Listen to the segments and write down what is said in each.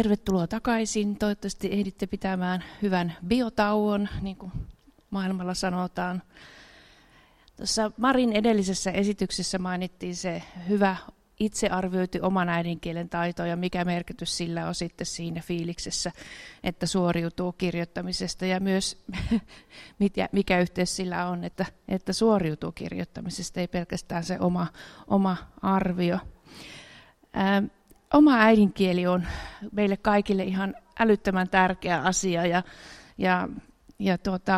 tervetuloa takaisin. Toivottavasti ehditte pitämään hyvän biotauon, niin kuin maailmalla sanotaan. Tuossa Marin edellisessä esityksessä mainittiin se hyvä itsearvioitu oman äidinkielen taito ja mikä merkitys sillä on sitten siinä fiiliksessä, että suoriutuu kirjoittamisesta ja myös mikä yhteys sillä on, että suoriutuu kirjoittamisesta, ei pelkästään se oma arvio. Oma äidinkieli on meille kaikille ihan älyttömän tärkeä asia ja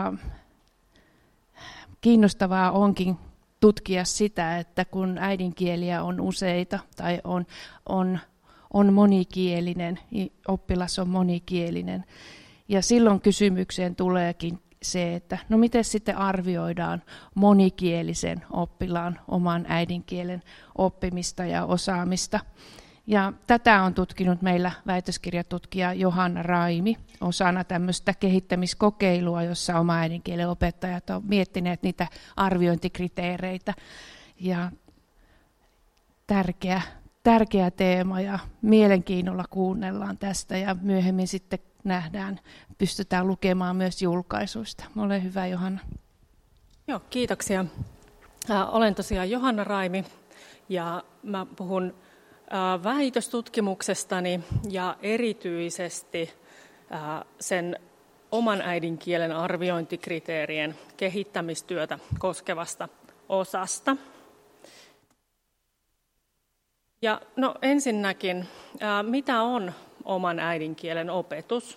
kiinnostavaa onkin tutkia sitä, että kun äidinkieliä on useita tai on monikielinen, oppilas on monikielinen. Ja silloin kysymykseen tuleekin se, että no miten sitten arvioidaan monikielisen oppilaan oman äidinkielen oppimista ja osaamista. Ja tätä on tutkinut meillä väitöskirjatutkija Johanna Raimi osana tämmöistä kehittämiskokeilua, jossa oma äidinkielen opettajat ovat miettineet niitä arviointikriteereitä. Ja tärkeä teema ja mielenkiinnolla kuunnellaan tästä ja myöhemmin sitten pystytään lukemaan myös julkaisuista. Ole hyvä, Johanna. Joo, kiitoksia. Olen tosiaan Johanna Raimi ja mä puhun väitöstutkimuksestani ja erityisesti sen oman äidinkielen arviointikriteerien kehittämistyötä koskevasta osasta. Ja no ensinnäkin, mitä on oman äidinkielen opetus?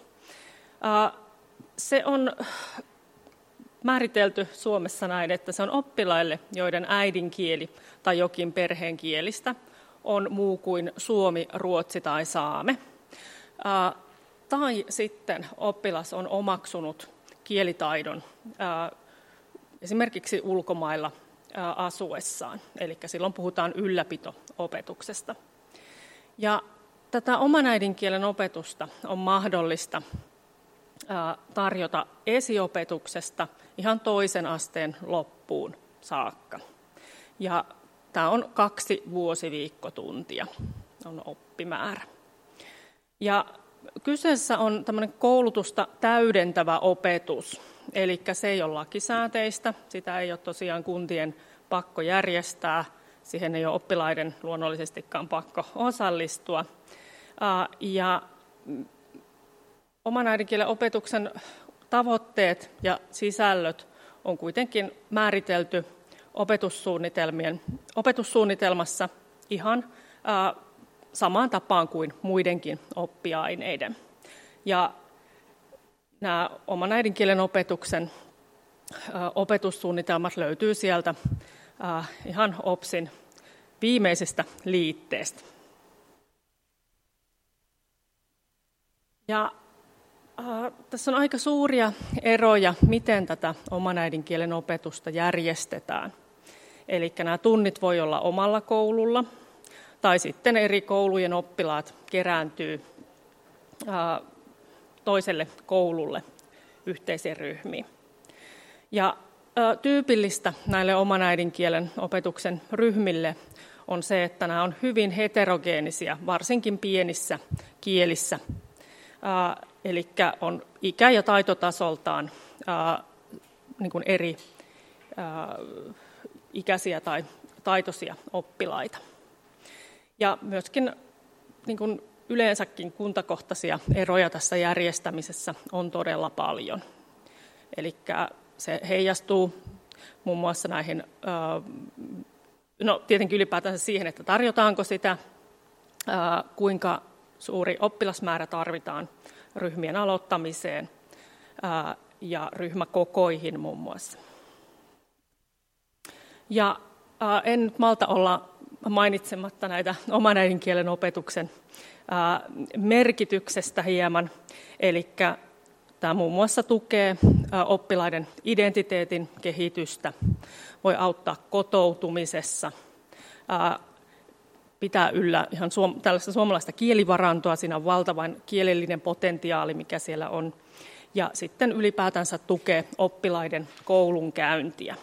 Se on määritelty Suomessa näin, että se on oppilaille, joiden äidinkieli tai jokin perheen kielistä on muu kuin suomi, ruotsi tai saame. Tai sitten oppilas on omaksunut kielitaidon esimerkiksi ulkomailla asuessaan. Eli silloin puhutaan ylläpito-opetuksesta. Ja tätä oman äidinkielen opetusta on mahdollista tarjota esiopetuksesta ihan toisen asteen loppuun saakka. Ja tämä on 2 vuosiviikkotuntia, on oppimäärä. Ja kyseessä on tämmöinen koulutusta täydentävä opetus, eli se ei ole lakisääteistä, sitä ei ole tosiaan kuntien pakko järjestää, siihen ei ole oppilaiden luonnollisestikaan pakko osallistua. Ja oman äidinkielen opetuksen tavoitteet ja sisällöt on kuitenkin määritelty opetussuunnitelmassa ihan samaan tapaan kuin muidenkin oppiaineiden. Ja nämä oman äidinkielen opetuksen opetussuunnitelmat löytyy sieltä ihan OPSin viimeisestä liitteestä. Ja tässä on aika suuria eroja, miten tätä oman äidinkielen opetusta järjestetään. Eli nämä tunnit voi olla omalla koululla, tai sitten eri koulujen oppilaat kerääntyy toiselle koululle yhteisiin ryhmiin. Ja tyypillistä näille oman äidinkielen opetuksen ryhmille on se, että nämä on hyvin heterogeenisia, varsinkin pienissä kielissä. Eli on ikä- ja taitotasoltaan niin kuin eri ikäisiä tai taitoisia oppilaita. Ja myöskin niin kuin yleensäkin kuntakohtaisia eroja tässä järjestämisessä on todella paljon. Eli se heijastuu muun muassa näihin, no tietenkin ylipäätään siihen, että tarjotaanko sitä, kuinka suuri oppilasmäärä tarvitaan ryhmien aloittamiseen ja ryhmäkokoihin muun muassa. Ja en nyt malta olla mainitsematta näitä oman äidinkielen opetuksen merkityksestä hieman. Eli tämä muun muassa tukee oppilaiden identiteetin kehitystä, voi auttaa kotoutumisessa, pitää yllä ihan tällaista suomalaista kielivarantoa, siinä on valtavan kielellinen potentiaali, mikä siellä on, ja sitten ylipäätänsä tukee oppilaiden koulunkäyntiä.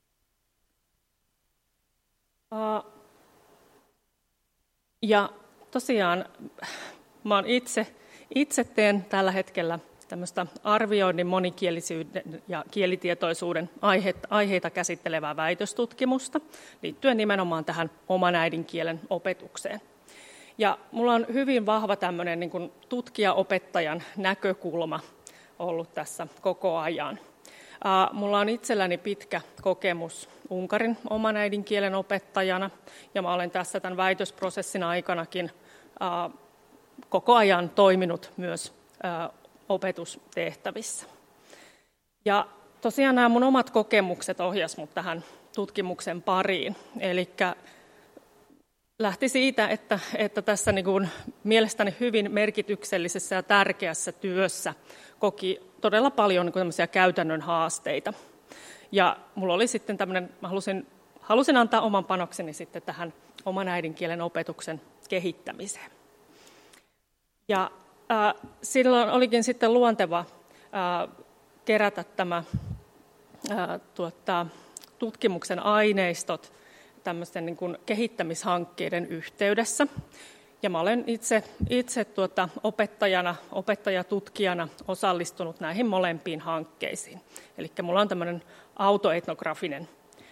Ja tosiaan mä itse teen tällä hetkellä tämmöistä arvioinnin monikielisyyden ja kielitietoisuuden aiheita käsittelevää väitöstutkimusta liittyen nimenomaan tähän oman äidinkielen opetukseen. Ja mulla on hyvin vahva tämmöinen niin kuin tutkija-opettajan näkökulma ollut tässä koko ajan. Mulla on itselläni pitkä kokemus Unkarin oman äidinkielen opettajana, ja mä olen tässä tämän väitösprosessin aikanakin koko ajan toiminut myös opetustehtävissä. Ja tosiaan nämä mun omat kokemukset ohjasivat mut tähän tutkimuksen pariin. Eli lähti siitä, että tässä niin kuin mielestäni hyvin merkityksellisessä ja tärkeässä työssä koki todella paljon niin käytännön haasteita. Ja mulla oli sitten tämmöinen, mä halusin antaa oman panokseni sitten tähän oman äidinkielen opetuksen kehittämiseen. Ja silloin olikin sitten luonteva kerätä tämä tutkimuksen aineistot tämmöisten niin kuin kehittämishankkeiden yhteydessä. Ja mä olen itse opettajatutkijana osallistunut näihin molempiin hankkeisiin. Eli mulla on tämmöinen autoetnografinen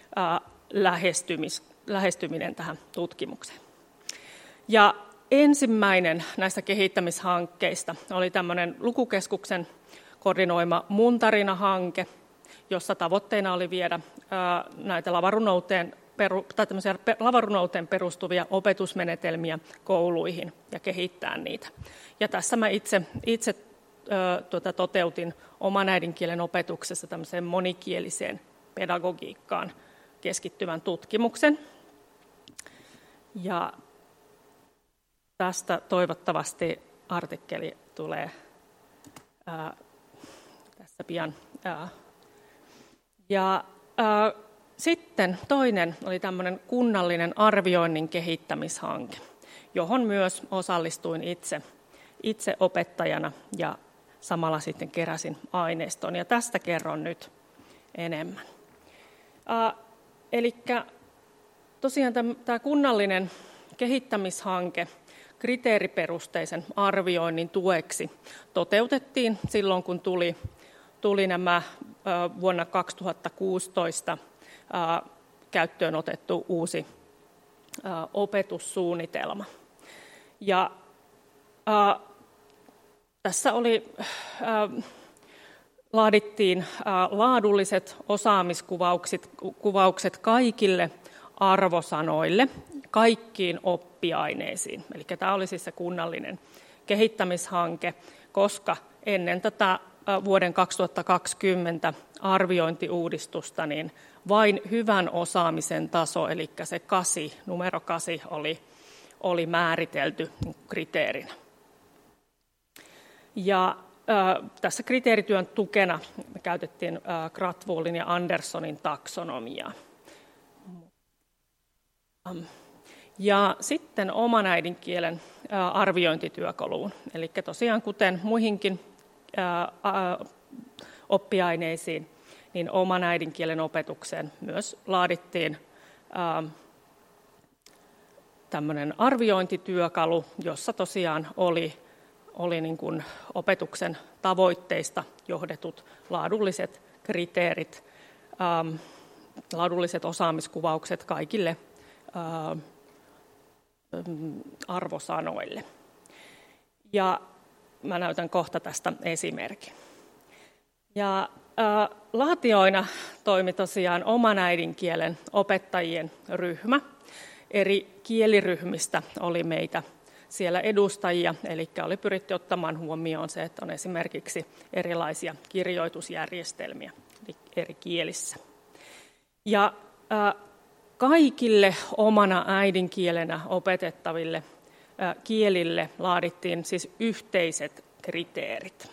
lähestyminen tähän tutkimukseen. Ja ensimmäinen näistä kehittämishankkeista oli tämmöinen Lukukeskuksen koordinoima Mun tarina-hanke, jossa tavoitteena oli viedä näitä lavarunouteen perustuvia opetusmenetelmiä kouluihin ja kehittää niitä. Ja tässä mä itse toteutin oman äidinkielen opetuksessa tämmöiseen monikieliseen pedagogiikkaan keskittyvän tutkimuksen. Ja tästä toivottavasti artikkeli tulee tässä pian. Sitten toinen oli tämmöinen kunnallinen arvioinnin kehittämishanke, johon myös osallistuin itse opettajana ja samalla sitten keräsin aineiston. Ja tästä kerron nyt enemmän. Eli tosiaan tämä kunnallinen kehittämishanke kriteeriperusteisen arvioinnin tueksi toteutettiin silloin, kun tuli nämä vuonna 2016 käyttöön otettu uusi opetussuunnitelma. Ja tässä laadittiin laadulliset osaamiskuvaukset kaikille arvosanoille, kaikkiin oppiaineisiin. Eli tämä oli siis se kunnallinen kehittämishanke, koska ennen tätä vuoden 2020 arviointiuudistusta niin vain hyvän osaamisen taso, eli se numero 8 oli määritelty kriteerinä. Ja tässä kriteerityön tukena me käytettiin Krathwohlin ja Anderssonin taksonomiaa. Ja sitten oman äidinkielen arviointityökaluun, eli tosiaan kuten muihinkin oppiaineisiin, niin oman äidinkielen opetukseen myös laadittiin tämmöinen arviointityökalu, jossa tosiaan oli niin kuin opetuksen tavoitteista johdetut laadulliset kriteerit, laadulliset osaamiskuvaukset kaikille arvosanoille. Ja mä näytän kohta tästä esimerkin. Ja laatijoina toimi tosiaan oman äidinkielen opettajien ryhmä. Eri kieliryhmistä oli meitä siellä edustajia, eli oli pyritty ottamaan huomioon se, että on esimerkiksi erilaisia kirjoitusjärjestelmiä eri kielissä. Ja kaikille omana äidinkielenä opetettaville kielille laadittiin siis yhteiset kriteerit.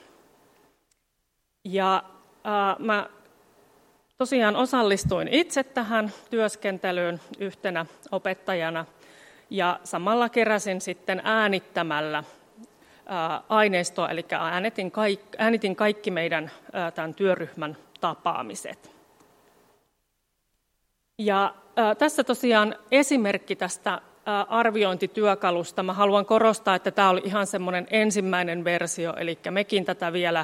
Ja mä tosiaan osallistuin itse tähän työskentelyyn yhtenä opettajana ja samalla keräsin sitten äänittämällä aineistoa, eli äänitin kaikki meidän tämän työryhmän tapaamiset. Ja tässä tosiaan esimerkki tästä arviointityökalusta. Mä haluan korostaa, että tämä oli ihan semmoinen ensimmäinen versio, eli mekin tätä vielä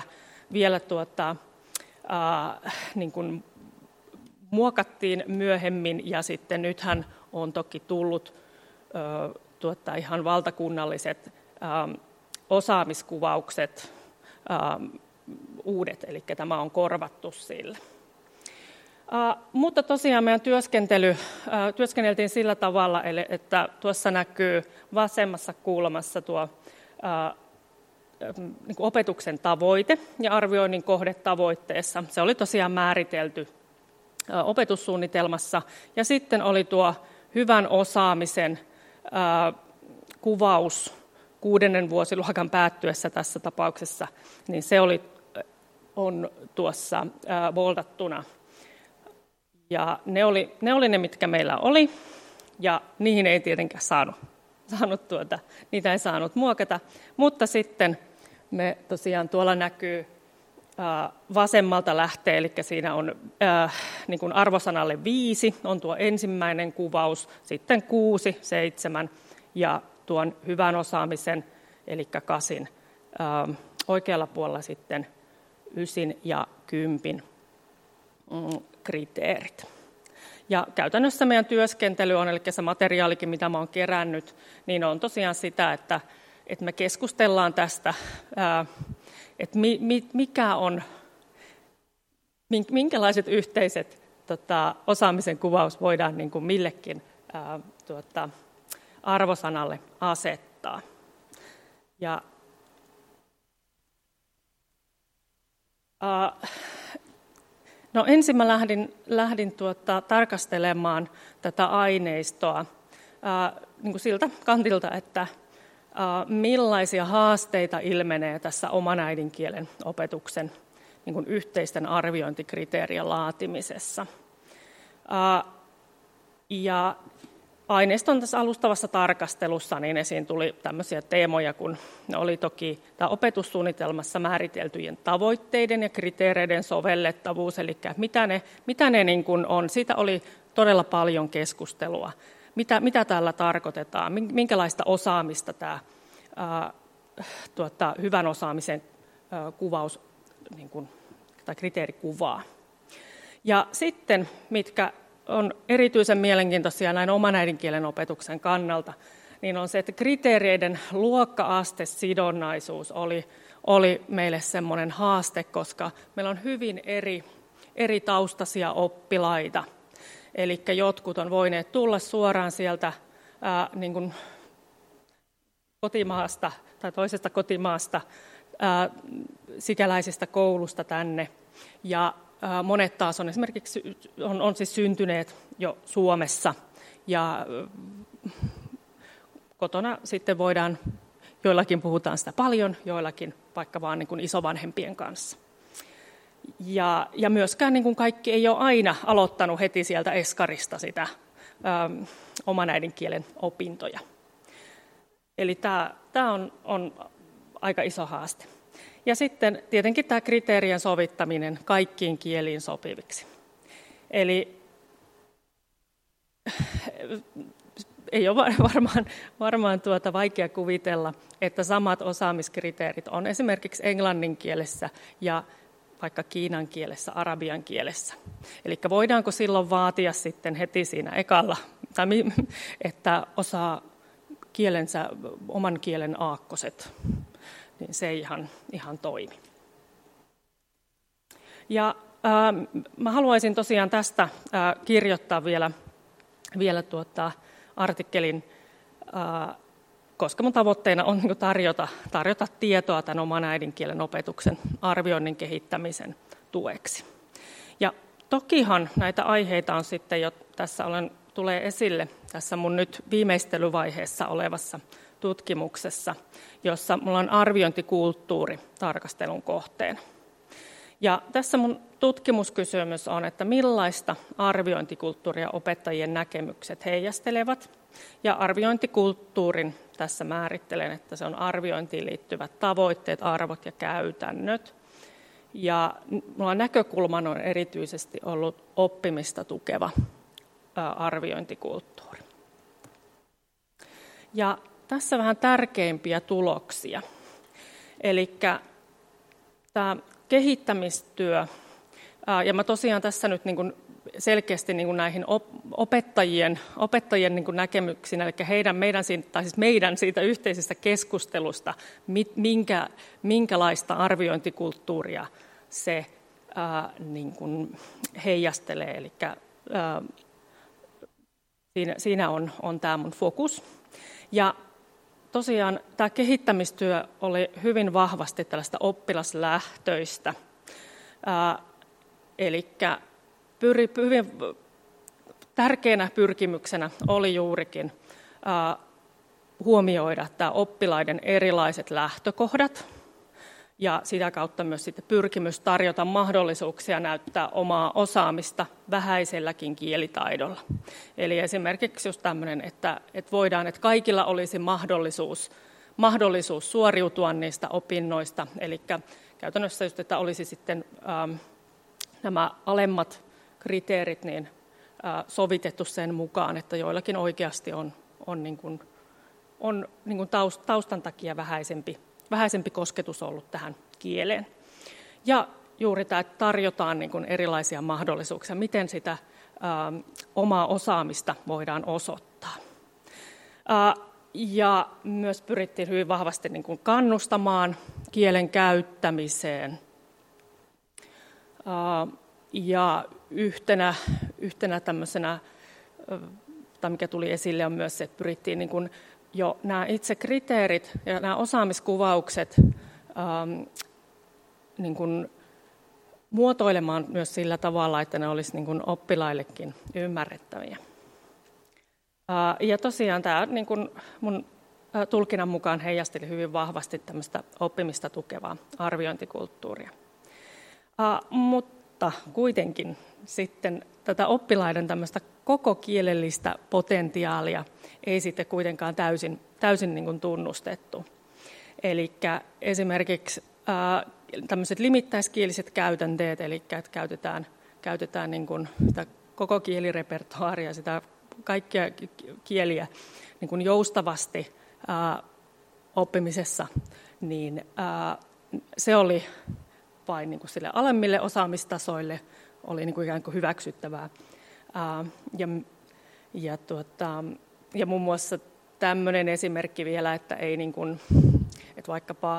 niin kuin muokattiin myöhemmin, ja sitten nythän on toki tullut ihan valtakunnalliset osaamiskuvaukset uudet, eli tämä on korvattu sille. Mutta tosiaan meidän työskenneltiin sillä tavalla, että tuossa näkyy vasemmassa kulmassa tuo niin kuin opetuksen tavoite ja arvioinnin kohde tavoitteessa. Se oli tosiaan määritelty opetussuunnitelmassa, ja sitten oli tuo hyvän osaamisen kuvaus 6. vuosiluokan päättyessä tässä tapauksessa, niin se on tuossa voltattuna. Ja ne oli ne, mitkä meillä oli, ja niihin ei tietenkään niitä ei saanut muokata, mutta sitten me tosiaan tuolla näkyy vasemmalta lähtee, eli siinä on niin kuin arvosanalle 5 on tuo ensimmäinen kuvaus, sitten 6, 7 ja tuon hyvän osaamisen, eli 8 oikealla puolella sitten 9 ja 10 kriteerit. Ja käytännössä meidän työskentely on, eli se materiaalikin, mitä mä oon kerännyt, niin on tosiaan sitä, että me keskustellaan tästä, että minkälaiset yhteiset osaamisen kuvaus voidaan niin kuin millekin arvosanalle asettaa. Ja ensin mä lähdin tarkastelemaan tätä aineistoa niin kuin siltä kantilta, että millaisia haasteita ilmenee tässä oman äidinkielen opetuksen niin kuin yhteisten arviointikriteerien laatimisessa. Ja aineiston tässä alustavassa tarkastelussa niin esiin tuli tämmöisiä teemoja, kun ne oli toki tämä opetussuunnitelmassa määriteltyjen tavoitteiden ja kriteereiden sovellettavuus, eli mitä ne niin kuin on. Siitä oli todella paljon keskustelua. Mitä tällä tarkoitetaan, minkälaista osaamista tämä hyvän osaamisen kuvaus niin kuin, tai kriteeri kuvaa. Ja sitten, mitkä on erityisen mielenkiintoisia näin oman äidinkielen opetuksen kannalta, niin on se, että kriteereiden luokka-astesidonnaisuus oli meille semmoinen haaste, koska meillä on hyvin eri taustaisia oppilaita. Eli jotkut on voineet tulla suoraan sieltä niin kuin kotimaasta tai toisesta kotimaasta sikäläisestä koulusta tänne, ja monet taas on esimerkiksi on siis syntyneet jo Suomessa, ja kotona sitten joillakin puhutaan sitä paljon, joillakin vaikka vaan niin kuin isovanhempien kanssa. Ja myöskään niin kuin kaikki ei ole aina aloittanut heti sieltä eskarista sitä oman äidinkielen opintoja. Eli tämä on aika iso haaste. Ja sitten tietenkin tämä kriteerien sovittaminen kaikkiin kieliin sopiviksi. Eli ei ole varmaan vaikea kuvitella, että samat osaamiskriteerit on esimerkiksi englannin kielessä ja vaikka kiinan kielessä, arabian kielessä. Eli voidaanko silloin vaatia sitten heti siinä ekalla, että osaa kielensä, oman kielen aakkoset, niin se ei ihan toimi. Ja mä haluaisin tosiaan tästä kirjoittaa vielä artikkelin, koska mun tavoitteena on tarjota tietoa tämän oman äidinkielen opetuksen arvioinnin kehittämisen tueksi. Ja tokihan näitä aiheita on sitten jo tulee esille tässä mun nyt viimeistelyvaiheessa olevassa tutkimuksessa, jossa mulla on arviointikulttuuri tarkastelun kohteena. Ja tässä mun tutkimuskysymys on, että millaista arviointikulttuuria opettajien näkemykset heijastelevat. Ja arviointikulttuurin tässä määrittelen, että se on arviointiin liittyvät tavoitteet, arvot ja käytännöt. Ja mulla näkökulman on erityisesti ollut oppimista tukeva arviointikulttuuri. Ja tässä vähän tärkeimpiä tuloksia. Eli tämä kehittämistyö, ja mä tosiaan tässä nyt niin kuin selkeästi niin kuin näihin opettajien niin kuin näkemyksiin, eli meidän siitä yhteisestä keskustelusta, minkälaista arviointikulttuuria se niin kuin heijastelee. Eli siinä on tämä mun fokus. Ja tosiaan tämä kehittämistyö oli hyvin vahvasti tällaista oppilaslähtöistä, eli hyvin tärkeänä pyrkimyksenä oli juurikin huomioida tämä oppilaiden erilaiset lähtökohdat ja sitä kautta myös sitten pyrkimys tarjota mahdollisuuksia näyttää omaa osaamista vähäiselläkin kielitaidolla. Eli esimerkiksi just tämmöinen, että kaikilla olisi mahdollisuus suoriutua niistä opinnoista, eli käytännössä just, että olisi sitten nämä alemmat kriteerit niin sovitettu sen mukaan, että joillakin oikeasti on niin kuin taustan takia vähäisempi kosketus ollut tähän kieleen. Ja juuri tämä, että tarjotaan niin kuin erilaisia mahdollisuuksia, miten sitä omaa osaamista voidaan osoittaa. Ja myös pyrittiin hyvin vahvasti niin kuin kannustamaan kielen käyttämiseen. Ja yhtenä tämmöisenä, tai mikä tuli esille, on myös se, että pyrittiin niin kuin jo nämä itse kriteerit ja nämä osaamiskuvaukset niin kuin muotoilemaan myös sillä tavalla, että ne olisi niin kuin oppilaillekin ymmärrettäviä. Ja tosiaan tämä niin kuin mun tulkinnan mukaan heijasteli hyvin vahvasti tämmöistä oppimista tukevaa arviointikulttuuria. Mutta kuitenkin sitten tätä oppilaiden tämmöistä koko kielellistä potentiaalia ei sitten kuitenkaan täysin niin kuin tunnustettu. Eli esimerkiksi tämmöiset limittäiskieliset käytänteet, eli että käytetään niin kuin sitä koko kielirepertoaaria, sitä kaikkia kieliä niin kuin joustavasti oppimisessa, niin se oli vain niin kuin sille alemmille osaamistasoille oli niin kuin ikään kuin hyväksyttävää. Ja muun muassa tämmöinen esimerkki vielä, että ei niin kuin, että vaikkapa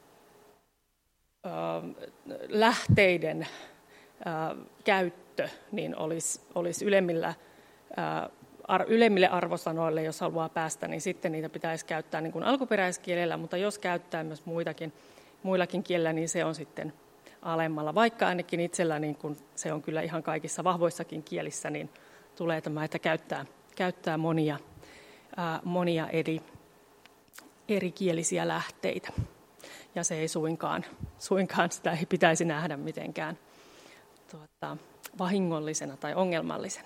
lähteiden käyttö niin olisi ylemmille arvosanoille, jos haluaa päästä, niin sitten niitä pitäisi käyttää niin kuin alkuperäiskielellä, mutta jos käyttää myös muillakin kielillä, niin se on sitten alemmalla. Vaikka ainakin itsellä, niin kun se on kyllä ihan kaikissa vahvoissakin kielissä, niin tulee tämä, että käyttää monia eri kielisiä lähteitä. Ja se ei suinkaan sitä ei pitäisi nähdä mitenkään vahingollisena tai ongelmallisena.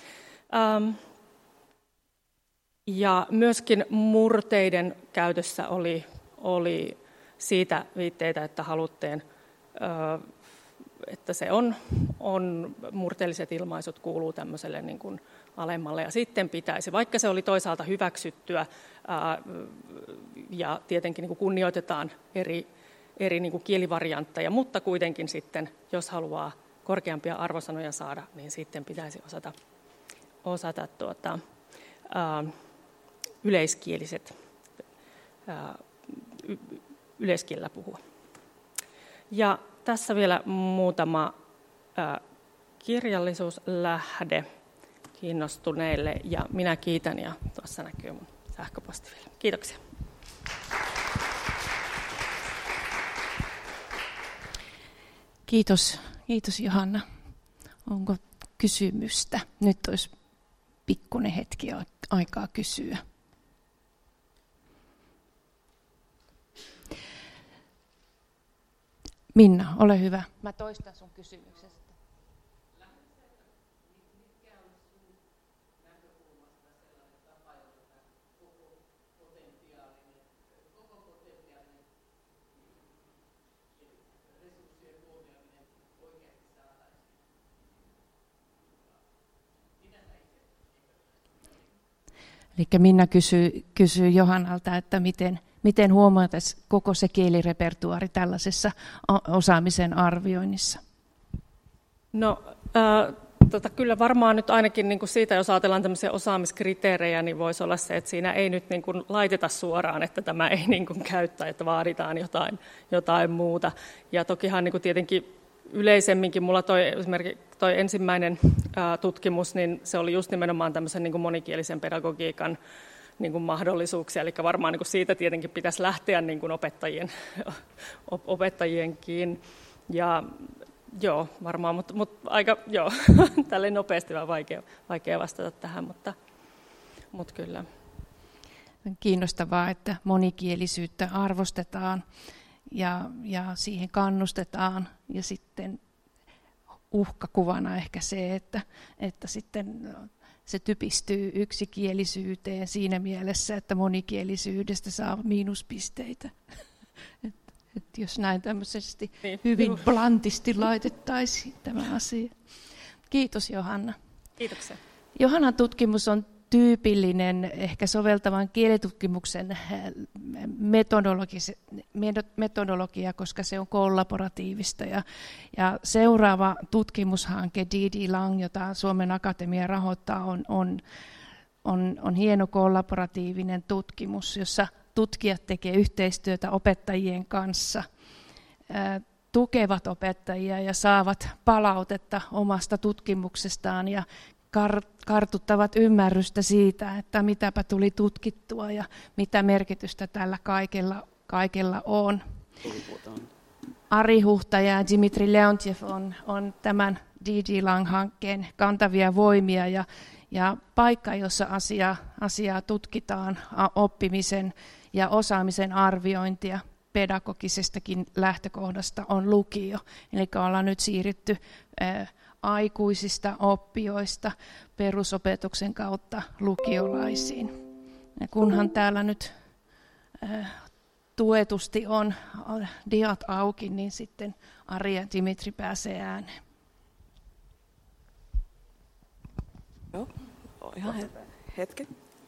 Ja myöskin murteiden käytössä oli siitä viitteitä, että haluttiin, että se on murteelliset ilmaisut kuuluu tämmöiselle niin kuin alemmalle ja sitten pitäisi, vaikka se oli toisaalta hyväksyttyä ja tietenkin niin kuin kunnioitetaan eri niin kuin kielivariantteja, mutta kuitenkin sitten, jos haluaa korkeampia arvosanoja saada, niin sitten pitäisi osata yleiskieliset yleiskielellä puhua. Ja tässä vielä muutama kirjallisuuslähde kiinnostuneille, ja minä kiitän, ja tuossa näkyy mun sähköposti vielä. Kiitoksia. Kiitos Johanna. Onko kysymystä? Nyt olisi pikkuinen hetki aikaa kysyä. Minna, ole hyvä. Mä toistan sun kysymyksestä. Eli Minna kysyy Johannalta, että miten huomataan koko se kielirepertuaari tällaisessa osaamisen arvioinnissa? No, kyllä varmaan nyt ainakin niin kuin siitä, jos ajatellaan tämmöisiä osaamiskriteerejä, niin voisi olla se, että siinä ei nyt niin kuin laiteta suoraan, että tämä ei niin kuin käyttä, että vaaditaan jotain muuta. Ja tokihan niin kuin tietenkin yleisemminkin mulla esimerkiksi toi ensimmäinen tutkimus, niin se oli just nimenomaan tämmöisen niin kuin monikielisen pedagogiikan niin kuin mahdollisuuksia. Eli varmaan niin kuin siitä tietenkin pitäisi lähteä niin kuin opettajienkin. Ja joo, varmaan, mutta aika tälleen nopeasti vaan vaikea vastata tähän, mutta kyllä. Kiinnostavaa, että monikielisyyttä arvostetaan ja siihen kannustetaan, ja sitten uhkakuvana ehkä se, että sitten se typistyy yksikielisyyteen siinä mielessä, että monikielisyydestä saa miinuspisteitä. Että jos näin tämmöisesti hyvin blantisti laitettaisiin tämä asia. Kiitos Johanna. Kiitoksia. Johannan tutkimus on tyypillinen ehkä soveltavan kielitutkimuksen metodologia, koska se on kollaboratiivista. Ja seuraava tutkimushanke D.D. Lang, jota Suomen Akatemia rahoittaa, on hieno kollaboratiivinen tutkimus, jossa tutkijat tekevät yhteistyötä opettajien kanssa, tukevat opettajia ja saavat palautetta omasta tutkimuksestaan ja kartuttavat ymmärrystä siitä, että mitäpä tuli tutkittua ja mitä merkitystä tällä kaikella on. Ari Huhta ja Dmitri Leontjev on tämän D.D. Lang-hankkeen kantavia voimia ja paikka, jossa asiaa tutkitaan, oppimisen ja osaamisen arviointia pedagogisestakin lähtökohdasta on lukio. Eli ollaan nyt siirrytty aikuisista oppijoista perusopetuksen kautta lukiolaisiin. Ja kunhan täällä nyt tuetusti on diat auki, niin sitten Ari ja Dimitri pääsee ääneen. Joo, ihan hetki.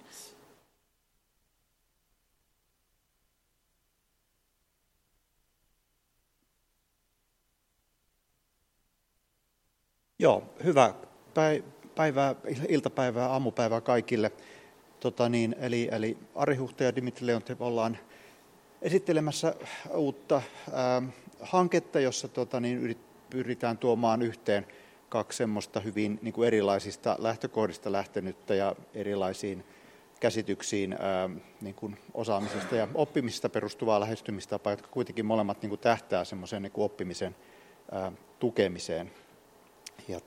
Joo, hyvää päivää, iltapäivää, aamupäivää kaikille. Eli Ari Huhta ja Dmitri Leontjev ollaan esittelemässä uutta hanketta, jossa pyritään tuomaan yhteen kaksi semmoista hyvin niin kuin erilaisista lähtökohdista lähtenyttä ja erilaisiin käsityksiin niin kuin osaamisesta ja oppimisesta perustuvaa lähestymistapaa, jotka kuitenkin molemmat niin kuin tähtää semmoiseen niin kuin oppimisen tukemiseen. Ja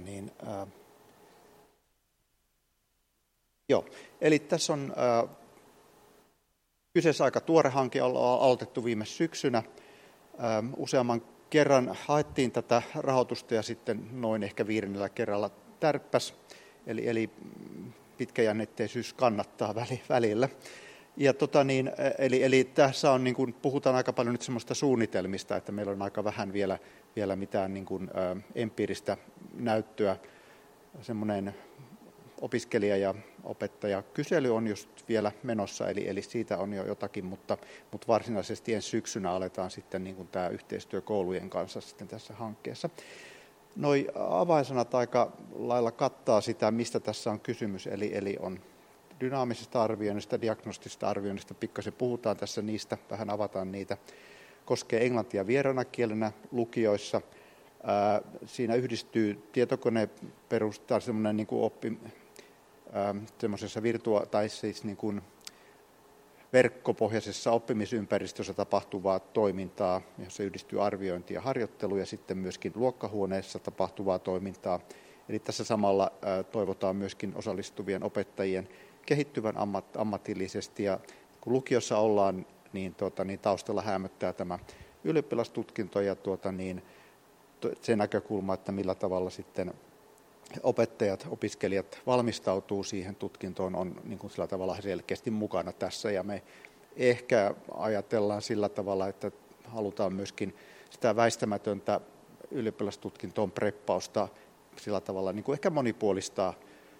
eli tässä on kyseessä aika tuore hanke, ollaan aloitettu viime syksynä. Useamman kerran haettiin tätä rahoitusta ja sitten noin ehkä 5. kerralla tärppäs. Eli pitkäjännitteisyys kannattaa välillä. Ja eli tässä on, niin kuin, puhutaan aika paljon nyt semmoista suunnitelmista, että meillä on aika vähän vielä mitään niin kuin, empiiristä näyttöä. Semmoinen opiskelija- ja opettajakysely on just vielä menossa, eli siitä on jo jotakin, mutta varsinaisesti ensi syksynä aletaan sitten niin kuin tämä yhteistyö koulujen kanssa sitten tässä hankkeessa. Noi avainsanat aika lailla kattaa sitä, mistä tässä on kysymys, eli on dynaamisesta arvioinnista, diagnostisesta arvioinnista, pikkasen puhutaan tässä niistä, vähän avataan niitä. Koskee englantia vieraana kielenä lukioissa. Siinä yhdistyy tietokoneperustaa semmoinen niin kuin semmoisessa niin kuin verkkopohjaisessa oppimisympäristössä tapahtuvaa toimintaa, jossa yhdistyy arviointi ja harjoittelu ja sitten myöskin luokkahuoneessa tapahtuvaa toimintaa. Eli tässä samalla toivotaan myöskin osallistuvien opettajien kehittyvän ammatillisesti ja kun lukiossa ollaan, niin taustalla häämöttää tämä ylioppilastutkinto ja se näkökulma, että millä tavalla sitten opettajat, opiskelijat valmistautuu siihen tutkintoon, on niin kuin sillä tavalla selkeästi mukana tässä. Ja me ehkä ajatellaan sillä tavalla, että halutaan myöskin sitä väistämätöntä ylioppilastutkintoon preppausta sillä tavalla niin kuin ehkä monipuolistaa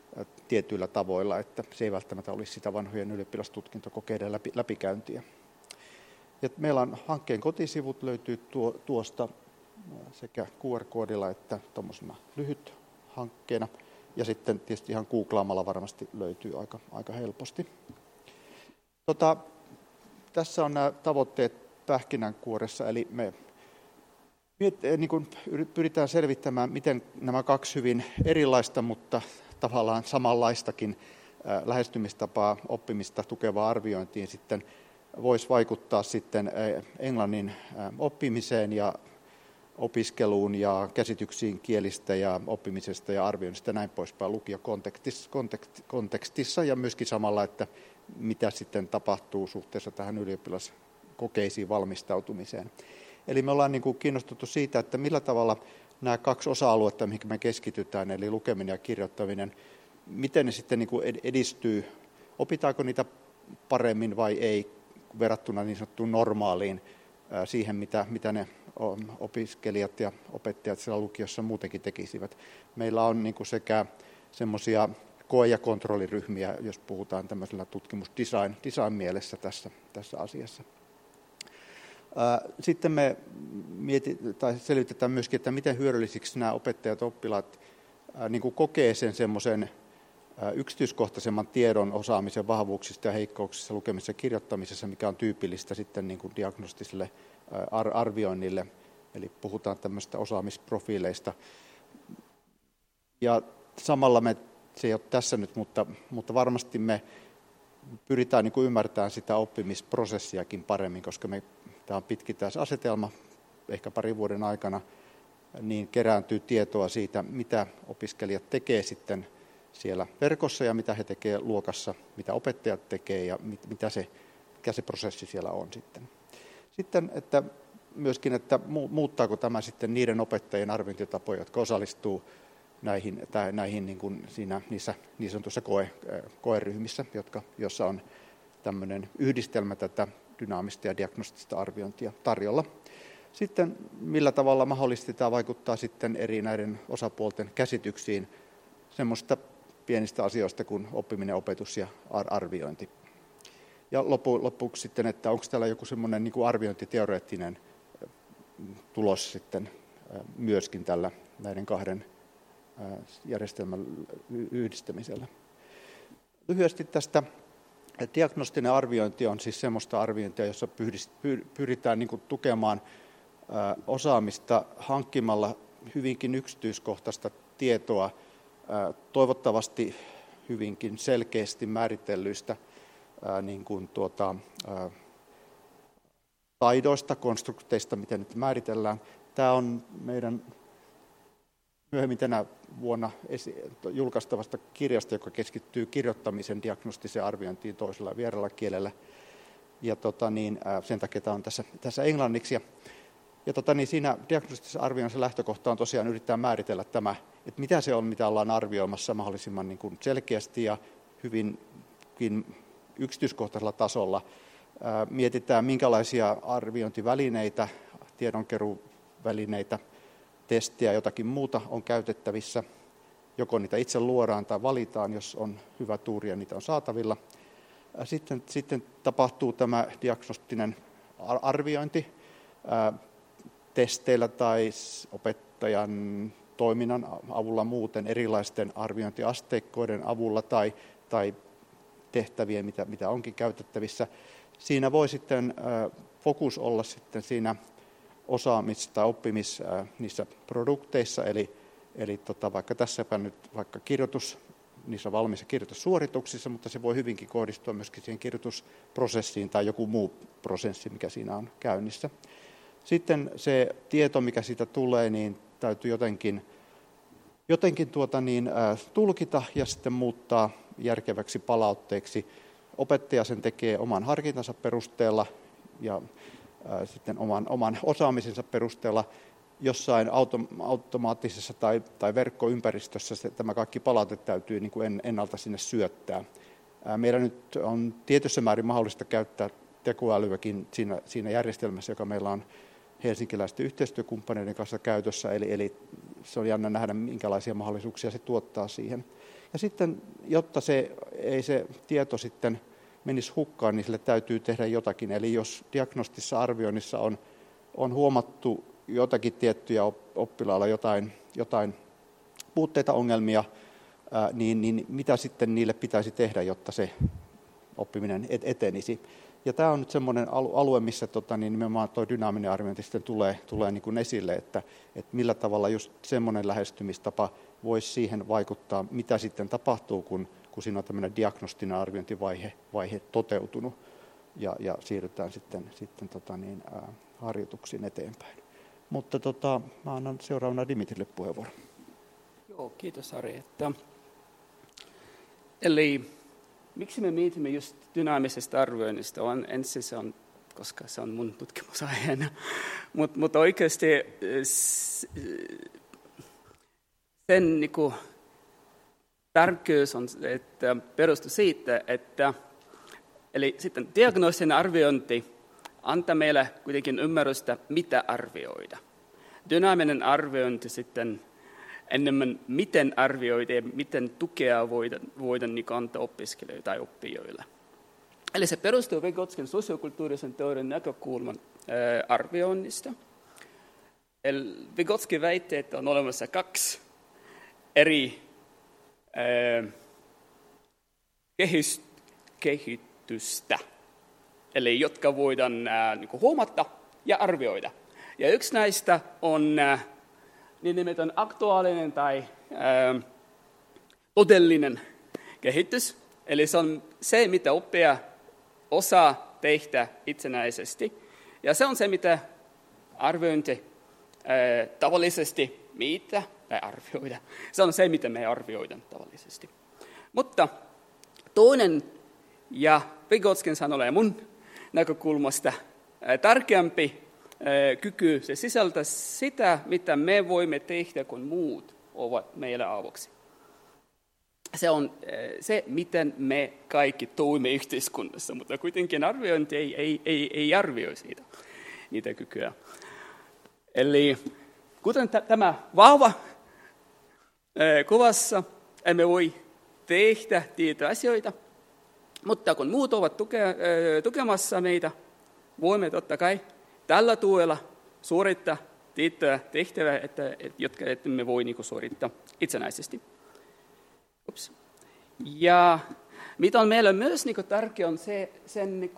tietyillä tavoilla, että se ei välttämättä olisi sitä vanhojen ylioppilastutkintokokeiden läpikäyntiä. Ja meillä on hankkeen kotisivut, löytyy tuosta sekä QR-koodilla että tuommoisena lyhyt hankkeena. Ja sitten tietysti ihan googlaamalla varmasti löytyy aika helposti. Tässä on nämä tavoitteet pähkinänkuoressa, eli me pyritään selvittämään, miten nämä kaksi hyvin erilaista, mutta tavallaan samanlaistakin lähestymistapaa oppimista tukevaa arviointiin sitten voisi vaikuttaa sitten englannin oppimiseen ja opiskeluun ja käsityksiin kielistä ja oppimisesta ja arvioinnista ja näin poispäin lukiokontekstissa ja myöskin samalla, että mitä sitten tapahtuu suhteessa tähän ylioppilaskokeisiin valmistautumiseen. Eli me ollaan kiinnostuttu siitä, että millä tavalla nämä kaksi osa-aluetta, mihin me keskitytään, eli lukeminen ja kirjoittaminen, miten ne sitten edistyy, opitaanko niitä paremmin vai ei verrattuna niin sanottuun normaaliin siihen, mitä ne opiskelijat ja opettajat siellä lukiossa muutenkin tekisivät. Meillä on sekä semmoisia koe- ja kontrolliryhmiä, jos puhutaan tämmöisellä tutkimusdesign-mielessä tässä asiassa. Sitten me selvitetään myöskin, että miten hyödyllisiksi nämä opettajat ja oppilaat kokee sen semmoisen yksityiskohtaisemman tiedon osaamisen vahvuuksista ja heikkouksista lukemisessa ja kirjoittamisessa, mikä on tyypillistä sitten diagnostiselle arvioinnille, eli puhutaan tämmöistä osaamisprofiileista. Ja samalla se ei ole tässä nyt, mutta varmasti me pyritään ymmärtämään sitä oppimisprosessiakin paremmin, koska tämä on pitkittäisasetelma, ehkä parin vuoden aikana, niin kerääntyy tietoa siitä, mitä opiskelijat tekee sitten siellä verkossa ja mitä he tekevät luokassa, mitä opettajat tekevät ja mikä se prosessi siellä on sitten. Sitten, että myöskin, että muuttaako tämä sitten niiden opettajien arviointitapoja, jotka osallistuu näihin niissä niin sanotuissa koeryhmissä, jossa on tämmöinen yhdistelmä tätä dynaamista ja diagnostista arviointia tarjolla. Sitten millä tavalla mahdollisesti tämä vaikuttaa sitten eri näiden osapuolten käsityksiin semmoista pienistä asioista kuin oppiminen, opetus ja arviointi. Ja lopuksi sitten, että onko täällä joku semmoinen arviointiteoreettinen tulos sitten myöskin tällä näiden kahden järjestelmän yhdistämisellä. Lyhyesti tästä diagnostinen arviointi on siis semmoista arviointia, jossa pyritään tukemaan osaamista hankkimalla hyvinkin yksityiskohtaista tietoa, toivottavasti hyvinkin selkeästi määritellyistä taidoista, konstrukteista, miten nyt määritellään. Tämä on meidän myöhemmin tänä vuonna julkaistavasta kirjasta, joka keskittyy kirjoittamisen diagnostiseen arviointiin toisella vieraalla kielellä. Ja sen takia tämä on tässä englanniksi. Ja siinä diagnostisessa arvioinnissa lähtökohta on tosiaan yrittää määritellä tämä, että mitä se on, mitä ollaan arvioimassa mahdollisimman selkeästi ja hyvinkin yksityiskohtaisella tasolla. Mietitään, minkälaisia arviointivälineitä, tiedonkeruuvälineitä, testiä, jotakin muuta on käytettävissä. Joko niitä itse luodaan tai valitaan, jos on hyvä tuuri ja niitä on saatavilla. Sitten tapahtuu tämä diagnostinen arviointi testeillä tai opettajan toiminnan avulla muuten erilaisten arviointiasteikkoiden avulla tai tehtävien, mitä onkin käytettävissä. Siinä voi sitten fokus olla sitten siinä osaamis- tai oppimis niissä produkteissa, eli vaikka tässäpä nyt vaikka kirjoitus, niissä valmiissa kirjoitussuorituksissa, mutta se voi hyvinkin kohdistua myöskin siihen kirjoitusprosessiin tai joku muu prosessi, mikä siinä on käynnissä. Sitten se tieto, mikä siitä tulee, niin täytyy jotenkin tulkita ja sitten muuttaa järkeväksi palautteeksi. Opettaja sen tekee oman harkintansa perusteella ja sitten oman osaamisensa perusteella. Jossain automaattisessa tai verkkoympäristössä tämä kaikki palaute täytyy ennalta sinne syöttää. Meillä nyt on tietyssä määrin mahdollista käyttää tekoälyäkin siinä järjestelmässä, joka meillä on helsinkiläisten yhteistyökumppaneiden kanssa käytössä, eli se on jännä nähdä, minkälaisia mahdollisuuksia se tuottaa siihen. Ja sitten, jotta ei se tieto sitten menisi hukkaan, niin sille täytyy tehdä jotakin. Eli jos diagnostisessa arvioinnissa on huomattu jotakin tiettyjä oppilailla jotain puutteita, ongelmia, niin mitä sitten niille pitäisi tehdä, jotta se oppiminen etenisi. Ja tämä on nyt semmoinen alue, missä nimenomaan tuo dynaaminen arviointi sitten tulee niin kuin esille, että millä tavalla just semmoinen lähestymistapa voisi siihen vaikuttaa, mitä sitten tapahtuu, kun siinä on tämmöinen diagnostinen arviointivaihe toteutunut ja siirrytään sitten harjoituksiin eteenpäin. Mutta mä annan seuraavana Dimitrille puheenvuoron. Joo, kiitos Ari. Eli miksi me mietimme just dynaamisesta arvioinnista? Ensin se on, koska se on mun tutkimusaiheena, mutta oikeasti sen niinku tärkeys on, että perustuu siitä, että eli sitten diagnoosin arviointi antaa meille kuitenkin ymmärrystä, mitä arvioida. Dynaaminen arviointi sitten enemmän miten arvioida ja miten tukea voidaan niin antaa opiskelijoille tai oppijoille. Eli se perustuu Vygotskin sosiokulttuurisen teorian näkökulman arvioinnista. Vygotskin väitti, että on olemassa 2 eri kehitystä, eli jotka voidaan niin huomata ja arvioida. Ja yksi näistä on niin nimetön aktuaalinen tai todellinen kehitys. Eli se on se, mitä oppija osaa tehdä itsenäisesti. Ja se on se, mitä arviointi tavallisesti mietitään tai arvioida. Se on se, mitä me arvioidaan tavallisesti. Mutta toinen ja Vygotskin sanoilla ja mun näkökulmasta tärkeämpi kyky, se sisältää sitä, mitä me voimme tehdä, kun muut ovat meille avuksi. Se on se, miten me kaikki toimimme yhteiskunnassa, mutta kuitenkin arviointi ei arvioi siitä, niitä kykyjä. Eli kuten tämä vauva kuvassa, emme voi tehdä tiettyjä asioita, mutta kun muut ovat tukemassa meitä, voimme totta kai tällä tuella suorittaa tiettyjä tehtäviä, jotka emme voi suorittaa itsenäisesti. Ups. Ja mitä on meille myös tärkeää on sen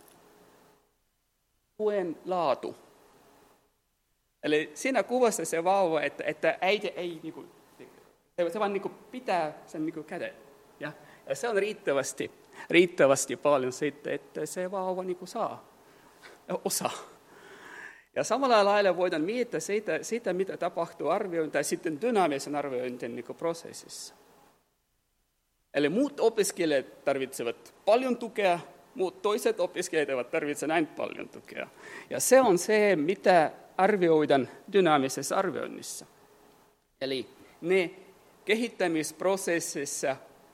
tuen laatu. Eli siinä kuvassa se vauva, että äiti ei se vaan pitää sen käden. Ja se on riittävästi paljon sitten, että se vauva saa osaa. Ja samalla lailla voidaan miettiä siitä mitä tapahtuu arviointi tai sitten dynaamisen arviointin prosessissa. Eli muut opiskelijat tarvitsevat paljon tukea, muut toiset opiskelijat eivät tarvitse näin paljon tukea. Ja se on se, mitä arvioidaan dynaamisessa arvioinnissa. Eli ne kehittämisprosessissa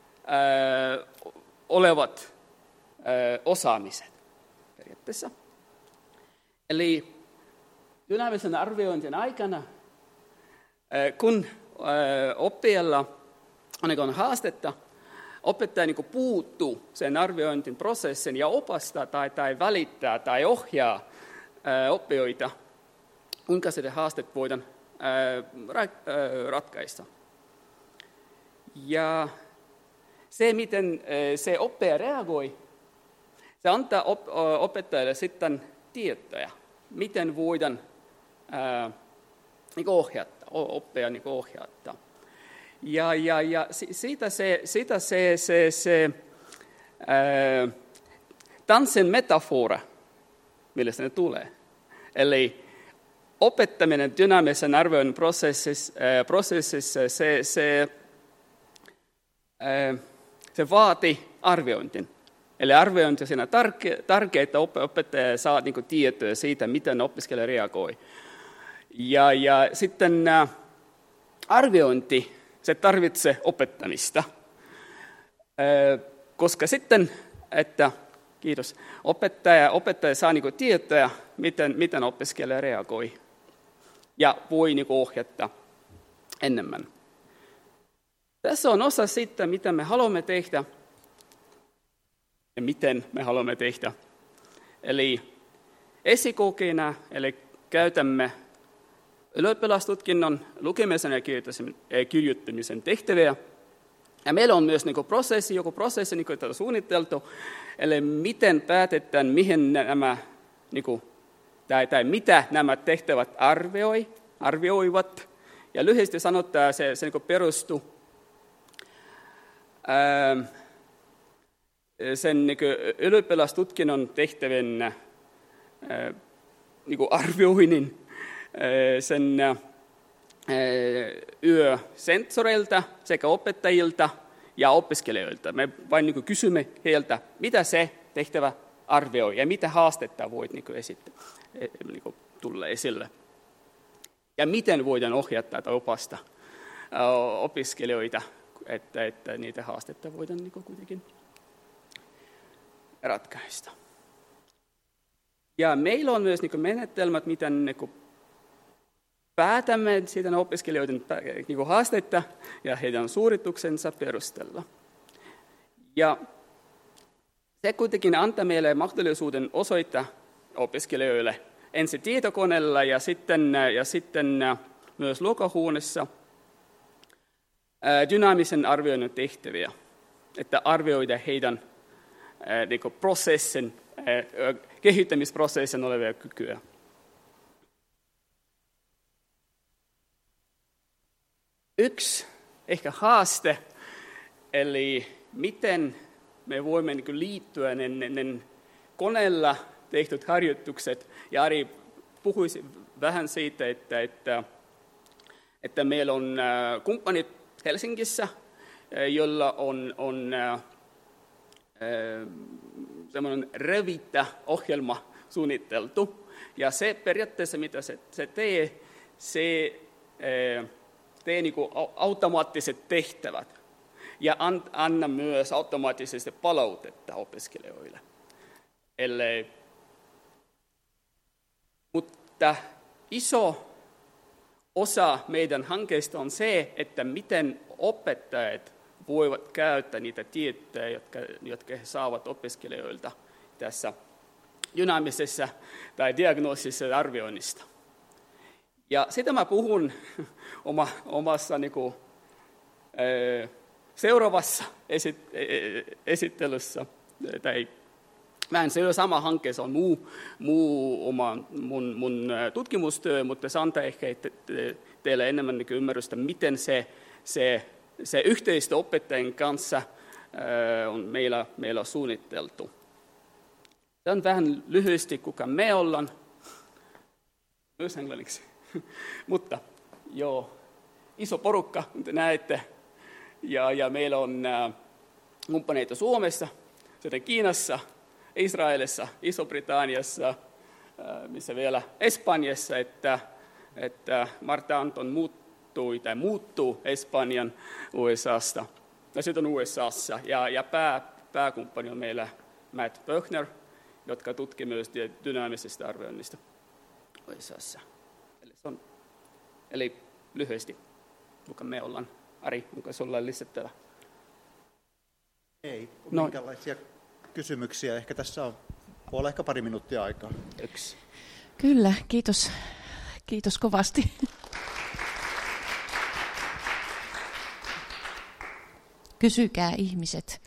olevat osaamiset periaatteessa. Eli dynaamisen arviointin aikana, kun oppijalla on haastetta, opettaja puuttuu sen arviointin prosessin ja opastaa tai välittää tai ohjaa oppijoita, kuinka sitä haasteet voidaan ratkaista. Ja se, miten se oppija reagoi, se antaa opettajalle sitten tietoja, miten voidaan oppia ohjata. Ja siitä se tanssin metafora, mielestäni tulee. Eli opettaminen dynaamisen arvioinnin prosessissa se vaatii arviointin. Eli arviointi on siinä tärkeää, että opettaja saa tietoa siitä, miten opiskelija reagoi. Ja sitten arviointi, se tarvitsee opettamista, koska sitten, opettaja saa tietoa, miten opiskelija reagoi ja voi ohjata enemmän. Tässä on osa siitä, mitä me haluamme tehdä ja miten me haluamme tehdä. Eli esikokeena, eli käytämme ylioppilastutkinnon lukemisen ja kirjoittamisen tehtäviä. Ja meillä on myös joku prosessi on suunniteltu, eli miten päätetään, mihin nämä, tai mitä nämä tehtävät arvioivat. Ja lyhyesti sanotaan, se perustuu sen ylioppilastutkinnon tehtävien arvioinnin sen sensoreilta sekä opettajilta ja opiskelijoilta. Me vain kysymme heiltä, mitä se tehtävä arvioi ja mitä haastetta voit tulla esille. Ja miten voidaan ohjata tai opastaa opiskelijoita, että niitä haastetta voidaan kuitenkin ratkaista. Ja meillä on myös menetelmät, miten päätämme siitä opiskelijoiden haastetta ja heidän suorituksensa perusteella. Ja se kuitenkin antaa meille mahdollisuuden osoittaa opiskelijoille ensin tietokoneella ja sitten myös luokkahuoneessa dynaamisen arvioinnin tehtäviä, että arvioida heidän prosessin, kehittämisprosessin olevia kykyjä. Yksi ehkä haaste, eli miten me voimme liittyä ne koneella tehtyt harjoitukset. Ja Ari puhuisi vähän siitä, että meillä on kumppanit Helsingissä, jolla on semmoinen Revita-ohjelma suunniteltu. Ja se periaatteessa, mitä se tee, se tee automaattiset tehtävät ja anna myös automaattisesti palautetta opiskelijoille. Mutta iso osa meidän hankkeesta on se, että miten opettajat voivat käyttää niitä tietoja, jotka he saavat opiskelijoilta tässä dynaamisessa tai diagnoosisessa arvioinnista. Ja sitä mä puhun omassa seuraavassa esittelyssä, tai vähän se on sama hanke, se on muu mun tutkimustyö, mutta se antaa ehkä teille enemmän ymmärrystä, miten se yhteistyö opettajien kanssa on meillä suunniteltu. Se on vähän lyhyesti, kuka me ollaan, myös englanniksi. Mutta joo, iso porukka, kuten näette, ja meillä on kumppaneita Suomessa, sitten Kiinassa, Israelissa, Iso-Britanniassa, missä vielä Espanjassa, että Marta Anton muuttuu Espanjan USAsta, ja sitten USAssa, ja pääkumppani on meillä Matt Böchner, jotka tutkii myös dynaamisesta arvioinnista USAssa. Eli lyhyesti, kuka me ollaan. Ari, onko sinulla lisättävä? Ei, minkälaisia kysymyksiä? Ehkä tässä on ehkä pari minuuttia aikaa. Yksi. Kyllä, kiitos. Kiitos kovasti. Kysykää ihmiset.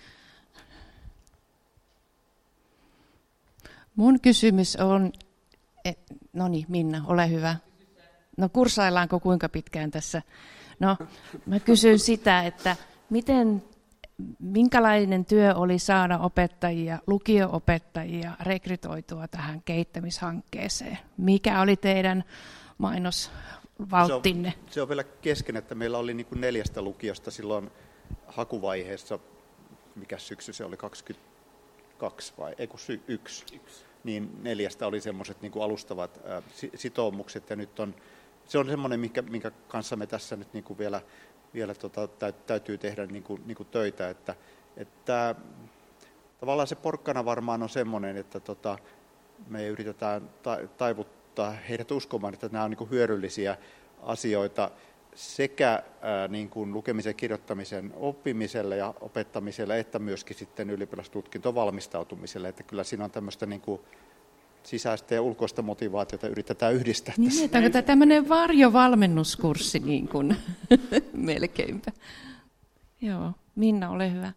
Mun kysymys on, no niin, Minna, ole hyvä. No kurssaillaanko kuinka pitkään tässä? No, mä kysyn sitä, että minkälainen työ oli saada opettajia, lukio-opettajia rekrytoitua tähän kehittämishankkeeseen? Mikä oli teidän mainosvalttinne? Se on vielä kesken, että meillä oli 4 lukiosta silloin hakuvaiheessa, mikä syksy se oli, 22 vai ei kun 1. Niin 4 oli semmoiset alustavat sitoumukset, ja nyt se on semmoinen, minkä kanssa me tässä nyt vielä täytyy tehdä töitä, että tavallaan se porkkana varmaan on semmoinen, että me yritetään taivuttaa heidät uskomaan, että nämä on hyödyllisiä asioita, sekä niin kuin lukemisen, kirjoittamisen oppimiselle ja opettamiselle, että myöskin sitten ylioppilastutkintoon valmistautumiselle. Että kyllä siinä on tämmöistä niin kuin sisäistä ja ulkoista motivaatiota yritetään yhdistää tässä. Niin, onko tämä tämmöinen varjovalmennuskurssi niin kuin melkeinpä? Joo, Minna, ole hyvä.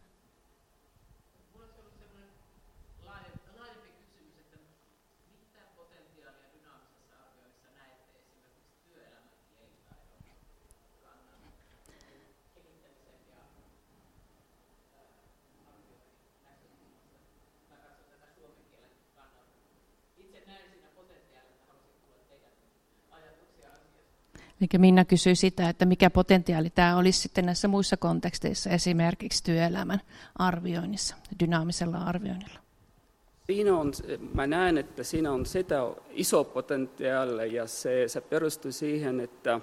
Eli Minna kysyi sitä, että mikä potentiaali tämä olisi sitten näissä muissa konteksteissa, esimerkiksi työelämän arvioinnissa, dynaamisella arvioinnilla. Mä näen, että siinä on sitä iso potentiaali, ja se perustuu siihen,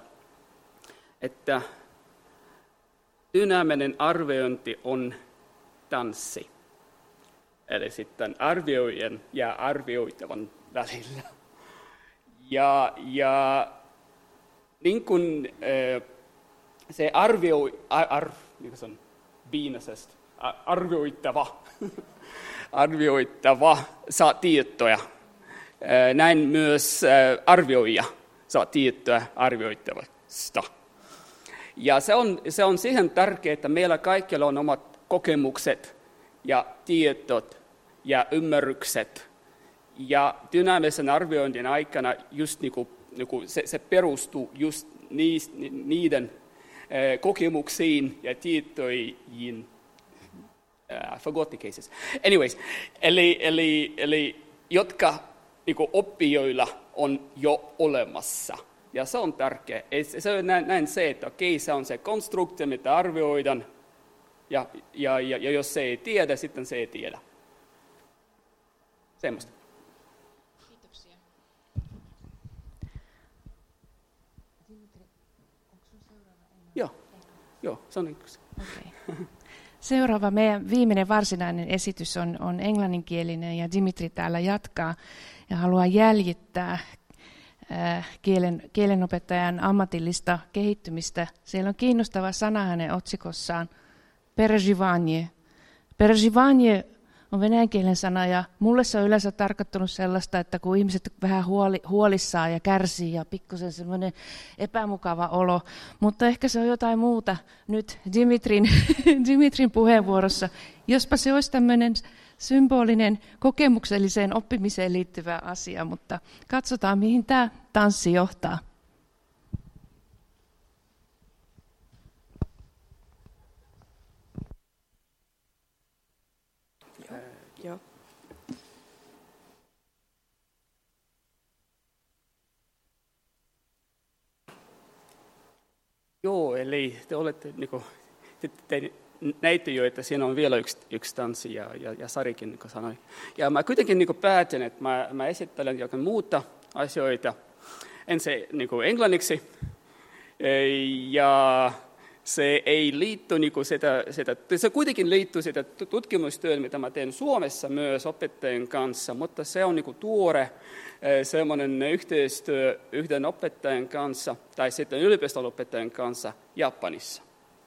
että dynaaminen arviointi on tanssi. Eli sitten arvioijan ja arvioitavan välillä. Ja niin kuin se arvioittava saa tietoja, näin myös arvioija saa tietoa arvioittavasta. Ja se on siihen tärkeää, että meillä kaikilla on omat kokemukset ja tiedot ja ymmärrykset. Ja dynaamisen arvioinnin aikana just se perustuu just niiden kokemuksiin ja tietoihin. I forgot the cases. Anyways, eli jotka oppijoilla on jo olemassa. Ja se on tärkeä. Se on näin se, että okei, se on se konstruktio, mitä arvioidaan. Ja jos se ei tiedä, sitten se ei tiedä. Semmoista. Kiitoksia. Joo, se on yksi. Okay. Seuraava meidän viimeinen varsinainen esitys on englanninkielinen, ja Dimitri täällä jatkaa ja haluaa jäljittää kielenopettajan ammatillista kehittymistä. Siellä on kiinnostava sana hänen otsikossaan, perezhivanie. Perezhivanie on venäjän kielen sana, ja mulle se on yleensä tarkoittanut sellaista, että kun ihmiset vähän huolissaan ja kärsii ja pikkusen semmoinen epämukava olo, mutta ehkä se on jotain muuta nyt Dimitrin puheenvuorossa. Jospa se olisi tämmöinen symbolinen kokemukselliseen oppimiseen liittyvä asia, mutta katsotaan mihin tämä tanssi johtaa. Joo. Joo, eli te olette, te näitte jo, että siinä on vielä yksi tanssi, ja Sarikin sanoi. Ja mä kuitenkin päätin, että mä esittelen jotain muuta asioita ensin englanniksi, ja se ei liitty se kuitenkin liittyy sitä tutkimustyöhön, mitä mä teen Suomessa myös opettajien kanssa, mutta se on tuore semmoinen yhteistyö yhden opettajan kanssa tai sitten yliopisto-opettajan kanssa Japanissa.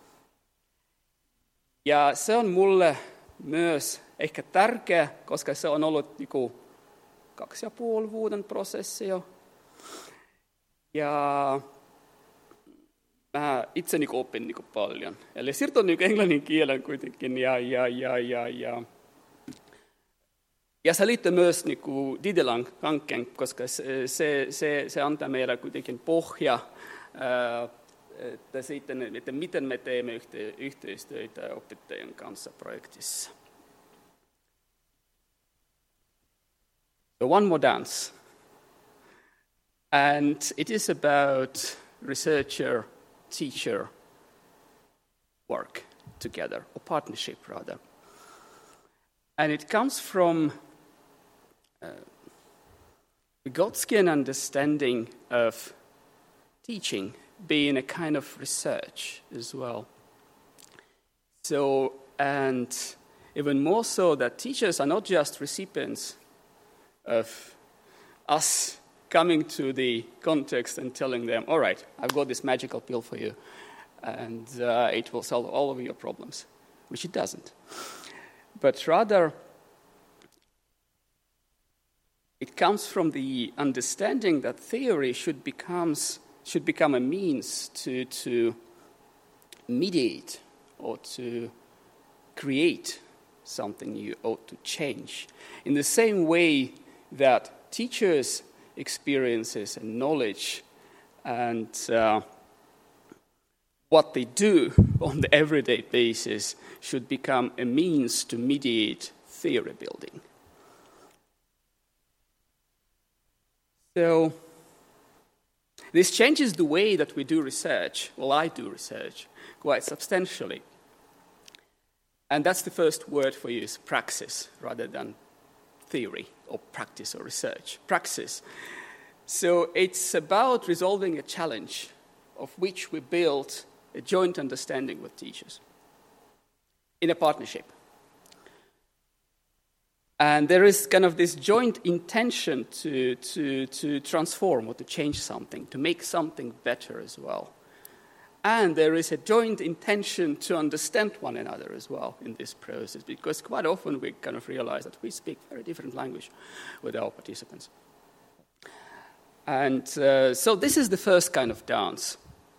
Ja se on mulle myös ehkä tärkeä, koska se on ollut 2,5 vuoden prosessi jo. Ja mä itse opin paljon. Eli siirtyin englannin kielen kuitenkin. Ja se liittyy myös Didelang-hankkeen, koska se antaa meille kuitenkin pohja, että miten me teemme yhteistyötä opettajien kanssa projektissa. So one more dance. And it is about researcher-teacher work together, or partnership rather. And it comes from Vygotskian understanding of teaching being a kind of research as well. So, and even more so that teachers are not just recipients of us coming to the context and telling them, all right, I've got this magical pill for you, and it will solve all of your problems, which it doesn't. But rather, it comes from the understanding that theory should become a means to mediate or to create something new or to change. In the same way that teachers' experiences and knowledge and what they do on the everyday basis should become a means to mediate theory building. So this changes the way that we do research. Well, I do research quite substantially. And that's the first word for you, is praxis, rather than theory or practice or research. Praxis. So it's about resolving a challenge of which we build a joint understanding with teachers in a partnership. And there is kind of this joint intention to transform or to change something, to make something better as well. And there is a joint intention to understand one another as well in this process, because quite often we kind of realize that we speak very different language with our participants. And so this is the first kind of dance.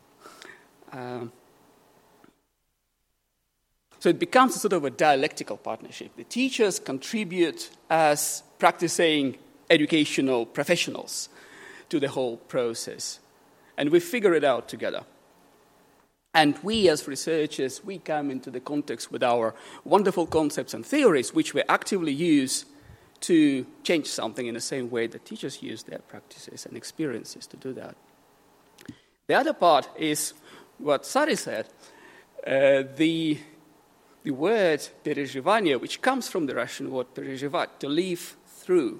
So it becomes a sort of a dialectical partnership. The teachers contribute as practicing educational professionals to the whole process. And we figure it out together. And we as researchers, we come into the context with our wonderful concepts and theories, which we actively use to change something in the same way that teachers use their practices and experiences to do that. The other part is what Sari said, the word переживание, which comes from the Russian word переживать, to live through.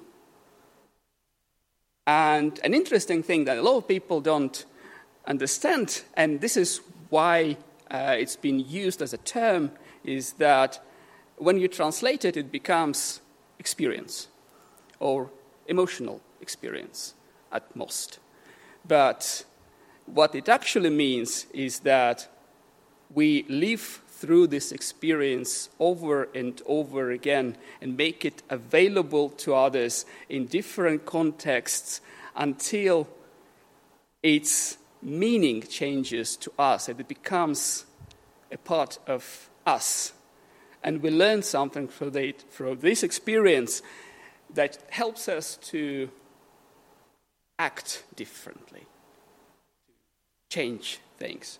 And an interesting thing that a lot of people don't understand, and this is why it's been used as a term, is that when you translate it, it becomes experience or emotional experience at most. But what it actually means is that we live through this experience over and over again and make it available to others in different contexts until its meaning changes to us and it becomes a part of us. And we learn something from this experience that helps us to act differently, change things.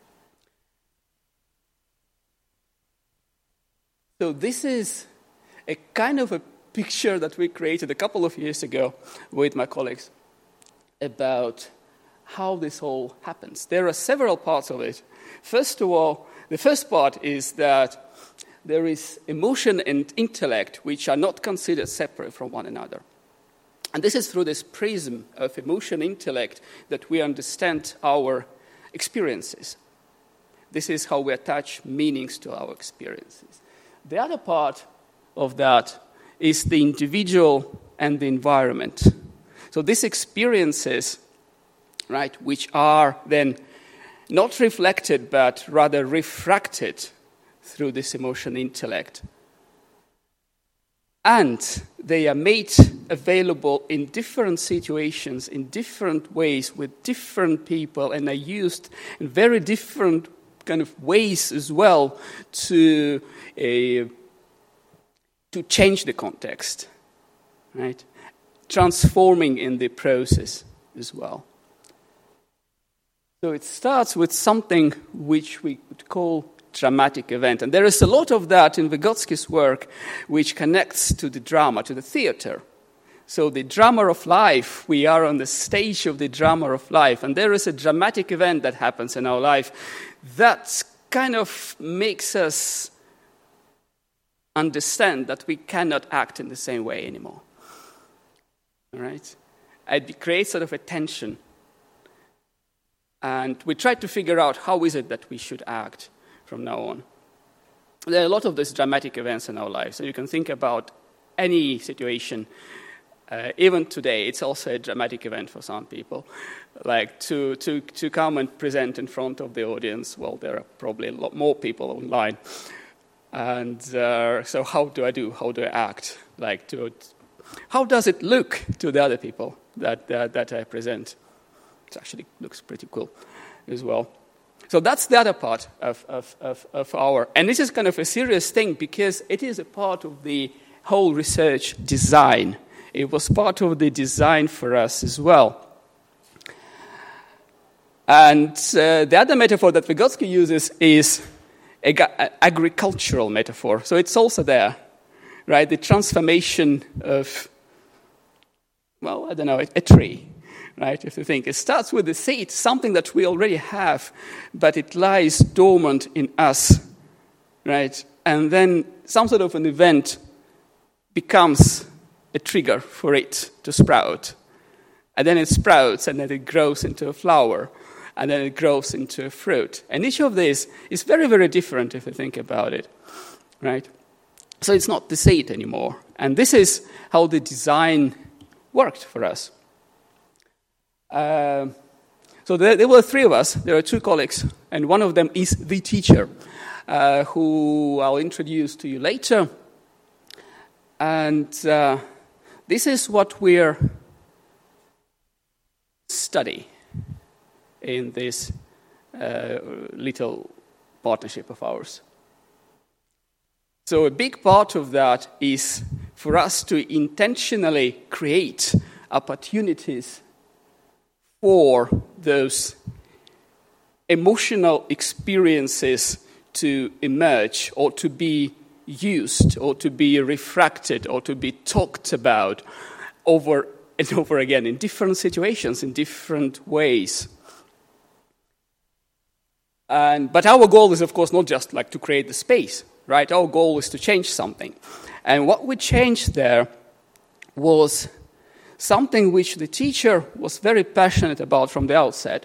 So this is a kind of a picture that we created a couple of years ago with my colleagues about how this all happens. There are several parts of it. First of all, the first part is that there is emotion and intellect which are not considered separate from one another. And this is through this prism of emotion and intellect that we understand our experiences. This is how we attach meanings to our experiences. The other part of that is the individual and the environment. So these experiences, right, which are then not reflected but rather refracted through this emotion intellect. And they are made available in different situations, in different ways, with different people, and are used in very different kind of ways as well to change the context, right? Transforming in the process as well. So it starts with something which we would call dramatic event. And there is a lot of that in Vygotsky's work which connects to the drama, to the theater. So the drama of life, we are on the stage of the drama of life, and there is a dramatic event that happens in our life that kind of makes us understand that we cannot act in the same way anymore. All right? It creates sort of a tension. And we try to figure out how is it that we should act from now on. There are a lot of these dramatic events in our lives, and you can think about any situation Even today, it's also a dramatic event for some people. Like to come and present in front of the audience, well, there are probably a lot more people online. And so how do I do? How do I act? How does it look to the other people that I present? It actually looks pretty cool as well. So that's the other part of our... And this is kind of a serious thing because it is a part of the whole research design. It was part of the design for us as well. And the other metaphor that Vygotsky uses is an agricultural metaphor. So it's also there, right? The transformation of, well, I don't know, a tree, right? If you think, it starts with the seed, something that we already have, but it lies dormant in us, right? And then some sort of an event becomes a trigger for it to sprout. And then it sprouts, and then it grows into a flower, and then it grows into a fruit. And each of these is very, very different if you think about it, right? So it's not the seed anymore. And this is how the design worked for us. So there were three of us. There are two colleagues, and one of them is the teacher, who I'll introduce to you later. And this is what we're studying in this little partnership of ours. So a big part of that is for us to intentionally create opportunities for those emotional experiences to emerge or to be used or to be refracted or to be talked about over and over again in different situations, in different ways. But our goal is, of course, not just like to create the space, right? Our goal is to change something. And what we changed there was something which the teacher was very passionate about from the outset,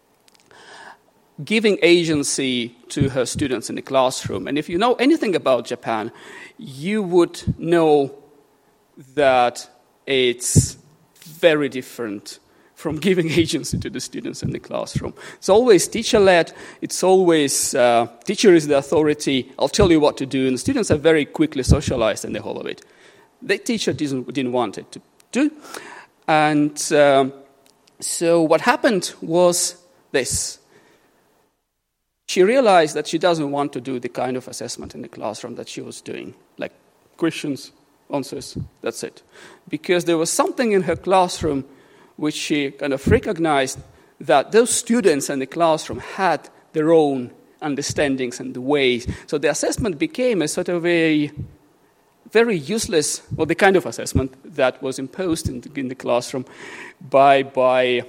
giving agency to her students in the classroom. And if you know anything about Japan, you would know that it's very different from giving agency to the students in the classroom. It's always teacher-led. It's always teacher is the authority. I'll tell you what to do. And the students are very quickly socialized in the whole of it. The teacher didn't want it to do. And so what happened was this. She realized that she doesn't want to do the kind of assessment in the classroom that she was doing, like questions, answers, that's it. Because there was something in her classroom which she kind of recognized that those students in the classroom had their own understandings and the ways. So the assessment became a sort of a very useless, well, the kind of assessment that was imposed in the classroom by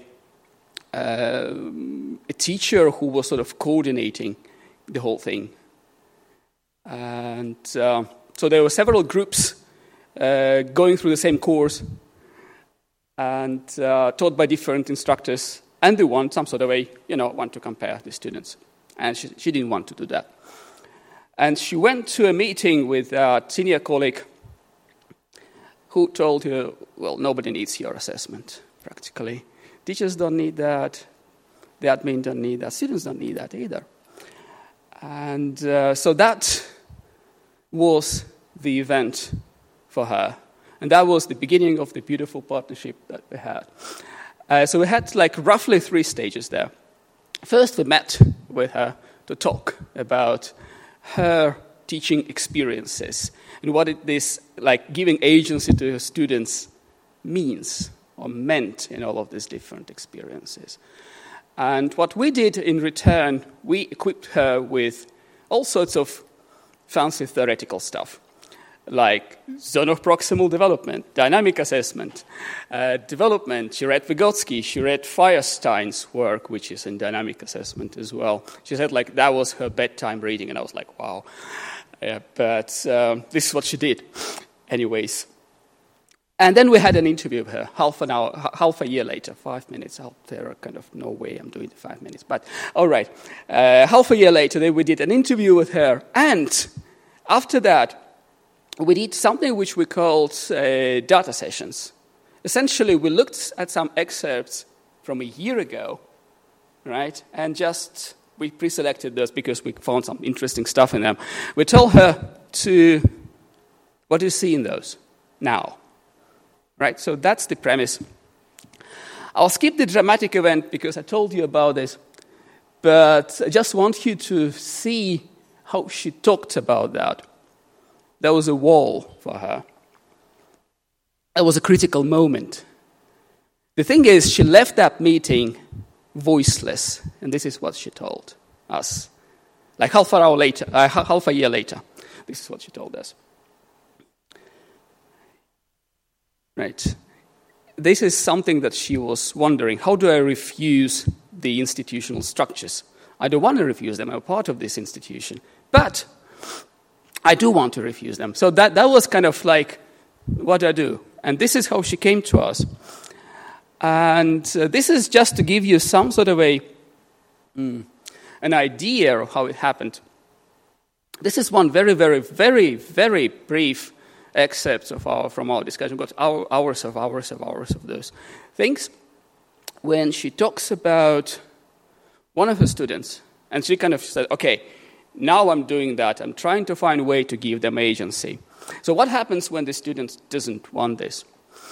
a teacher who was sort of coordinating the whole thing. And so there were several groups going through the same course and taught by different instructors, and they want some sort of want to compare the students. And she didn't want to do that. And she went to a meeting with a senior colleague who told her, well, nobody needs your assessment, practically. Teachers don't need that. The admin don't need that. Students don't need that either. And so that was the event for her. And that was the beginning of the beautiful partnership that we had. So we had like roughly 3 stages there. First, we met with her to talk about her teaching experiences and what this like giving agency to her students means or meant in all of these different experiences. And what we did in return, we equipped her with all sorts of fancy theoretical stuff, like zone of proximal development, dynamic assessment, development. She read Vygotsky, she read Firestein's work, which is in dynamic assessment as well. She said like that was her bedtime reading, and I was like, wow. But this is what she did. Anyways. And then we had an interview with her, half a year later, 5 minutes. There are kind of no way I'm doing the 5 minutes, but all right. Half a year later, then we did an interview with her, and after that, we did something which we called data sessions. essentially we looked at some excerpts from a year ago, right? And just we pre-selected those because we found some interesting stuff in them. We told her what do you see in those now? Right, so that's the premise. I'll skip the dramatic event because I told you about this, but I just want you to see how she talked about that. There was a wall for her. That was a critical moment. The thing is, she left that meeting voiceless, and this is what she told us. Like half a year later, this is what she told us. Right. This is something that she was wondering. How do I refuse the institutional structures? I don't want to refuse them. I'm a part of this institution. But I do want to refuse them. So that was kind of like, what do I do? And this is how she came to us. And this is just to give you some sort of an idea of how it happened. This is one very, very, very, very brief excerpts from our discussion. We've got hours of those things. When she talks about one of her students, and she kind of said, okay, now I'm doing that. I'm trying to find a way to give them agency. So what happens when the student doesn't want this?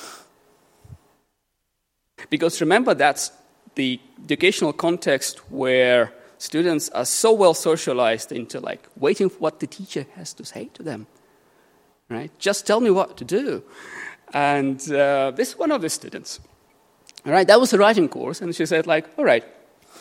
Because remember, that's the educational context where students are so well socialized into like waiting for what the teacher has to say to them. Right? Just tell me what to do. And this is one of the students. All right, that was a writing course, and she said, like, all right,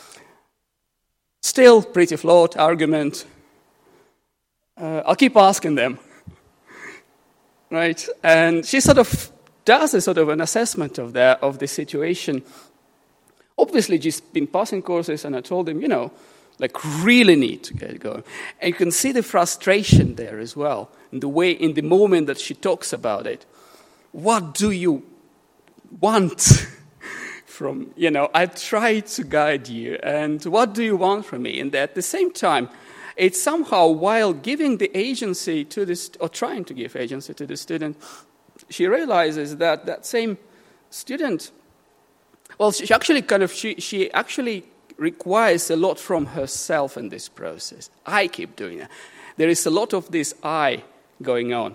still pretty flawed argument. I'll keep asking them. Right? And she sort of does a sort of an assessment of the situation. Obviously, she's been passing courses, and I told him, like really need to get going. And you can see the frustration there as well, in the moment that she talks about it. What do you want from, I try to guide you, and what do you want from me? And at the same time, it's somehow, while giving the agency to this, or trying to give agency to the student, she realizes that same student, well, she actually requires a lot from herself in this process. I keep doing that. There is a lot of this I going on.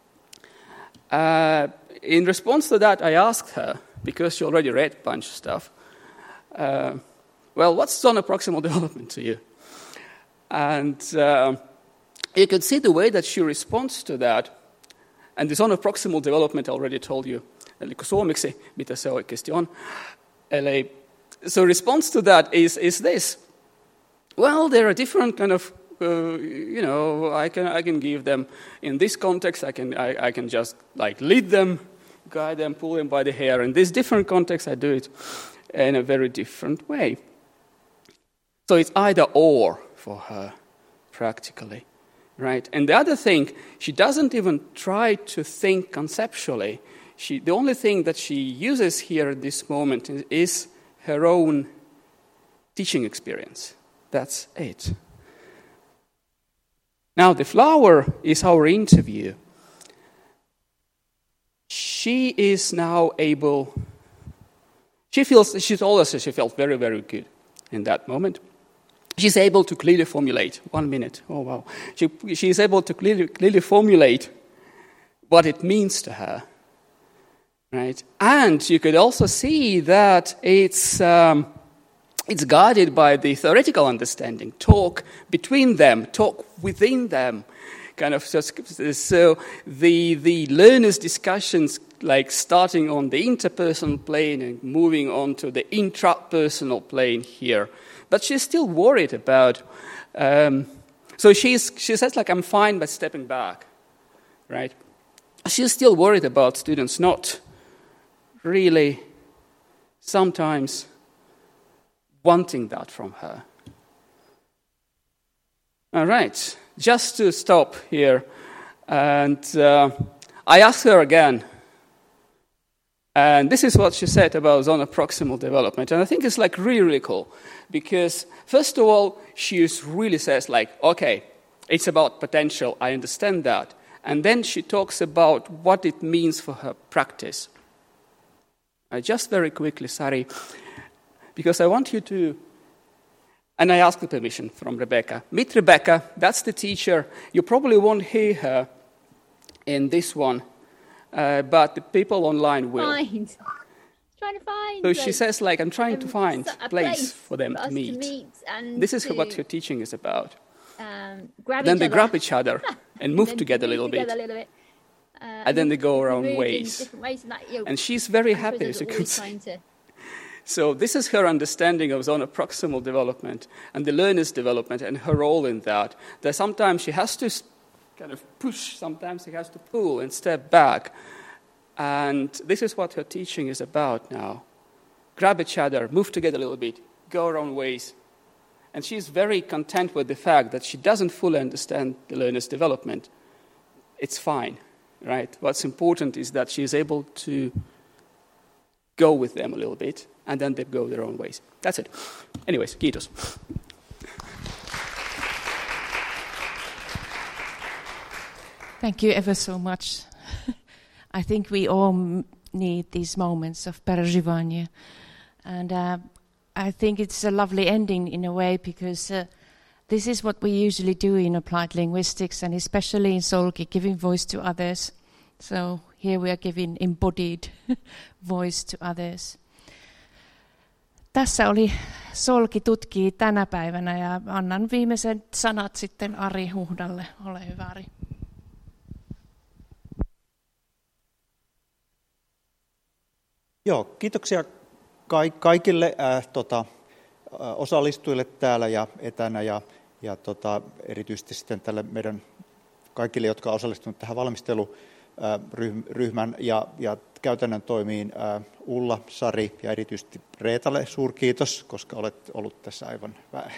In response to that, I asked her, because she already read a bunch of stuff, well, what's zona proximal development to you? And you can see the way that she responds to that. And the zona proximal development I already told you, eli suomeksi, mitä se oikeasti on. So response to that is this. Well, there are different kind of, I can give them in this context. I can just like lead them, guide them, pull them by the hair. In this different context, I do it in a very different way. So it's either or for her, practically, right? And the other thing, she doesn't even try to think conceptually. The only thing that she uses here at this moment is her own teaching experience. That's it. Now, the flower is our interview. She is now able, she told us that she felt very, very good in that moment. She's able to clearly formulate, 1 minute, oh wow. She's able to clearly formulate what it means to her. Right, and you could also see that it's guided by the theoretical understanding, talk between them, talk within them, kind of. So the learners' discussions, like starting on the interpersonal plane and moving on to the intrapersonal plane here, but she's still worried about. So she says like, I'm fine by stepping back, right? She's still worried about students not really sometimes wanting that from her. All right, just to stop here, and I asked her again, and this is what she said about zona proximal development, and I think it's like really, really cool, because first of all, she really says like, okay, it's about potential, I understand that, and then she talks about what it means for her practice. Just very quickly, Sari, because I want you to, and I asked the permission from Rebecca. Meet Rebecca, that's the teacher. You probably won't hear her in this one, but the people online will. Trying to find. So she says, like, I'm trying to find a place for them to meet. And this is what her teaching is about. Grab then each they other. grab each other and move together a little bit. And then they go our own ways. And she's very happy, as you can see. So this is her understanding of zona proximal development and the learner's development and her role in that. That sometimes she has to kind of push, sometimes she has to pull and step back. And this is what her teaching is about now. Grab each other, move together a little bit, go our own ways. And she's very content with the fact that she doesn't fully understand the learner's development. It's fine, right? What's important is that she's able to go with them a little bit, and then they go their own ways. That's it. Anyways, kiitos. Thank you ever so much. I think we all need these moments of переживания. And I think it's a lovely ending in a way, because this is what we usually do in applied linguistics, and especially in Solki, giving voice to others. So here we are giving embodied voice to others. Tässä oli Solki tutkii tänä päivänä, ja annan viimeiset sanat sitten Ari Huhdalle. Ole hyvä, Ari. Joo, kiitoksia kaikille osallistujille täällä ja etänä ja erityisesti sitten tälle meidän kaikille, jotka osallistuneet tähän valmisteluryhmän ja käytännön toimiin. Ulla, Sari ja erityisesti Reetalle suurkiitos, koska olet ollut tässä aivan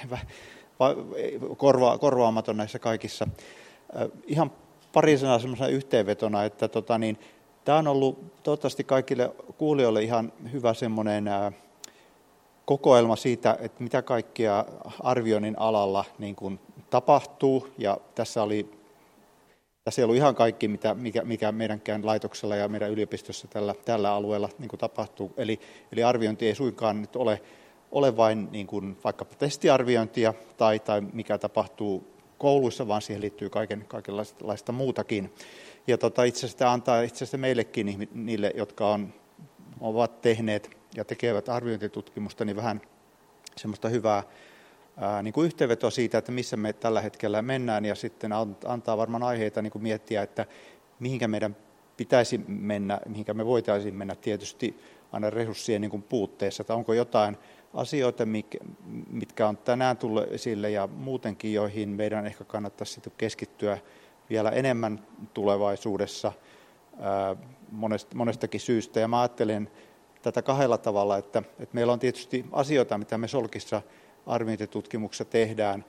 korvaamaton näissä kaikissa. Ihan pari sanaa semmoisena yhteenvetona, että tämä on ollut toivottavasti kaikille kuulijoille ihan hyvä semmoinen kokoelma siitä, että mitä kaikkea arvioinnin alalla niin kuin tapahtuu. Ja tässä ei ollut ihan kaikki, mikä meidänkään laitoksella ja meidän yliopistossa tällä alueella niin kuin tapahtuu. Eli arviointi ei suinkaan nyt ole vain niin kuin vaikkapa testiarviointia tai mikä tapahtuu kouluissa, vaan siihen liittyy kaikenlaista muutakin. Ja itse asiassa tämä antaa meillekin, niille, jotka ovat tehneet ja tekevät arviointitutkimusta, niin vähän semmoista hyvää niin kuin yhteenvetoa siitä, että missä me tällä hetkellä mennään, ja sitten antaa varmaan aiheita niin kuin miettiä, että mihinkä meidän pitäisi mennä, mihinkä me voitaisiin mennä tietysti aina resurssien niin kuin puutteessa, että onko jotain asioita, mitkä on tänään tullut esille ja muutenkin, joihin meidän ehkä kannattaisi keskittyä vielä enemmän tulevaisuudessa monestakin syystä. Ja mä ajattelen tätä kahdella tavalla, että meillä on tietysti asioita, mitä me Solkissa arviointitutkimuksessa tehdään,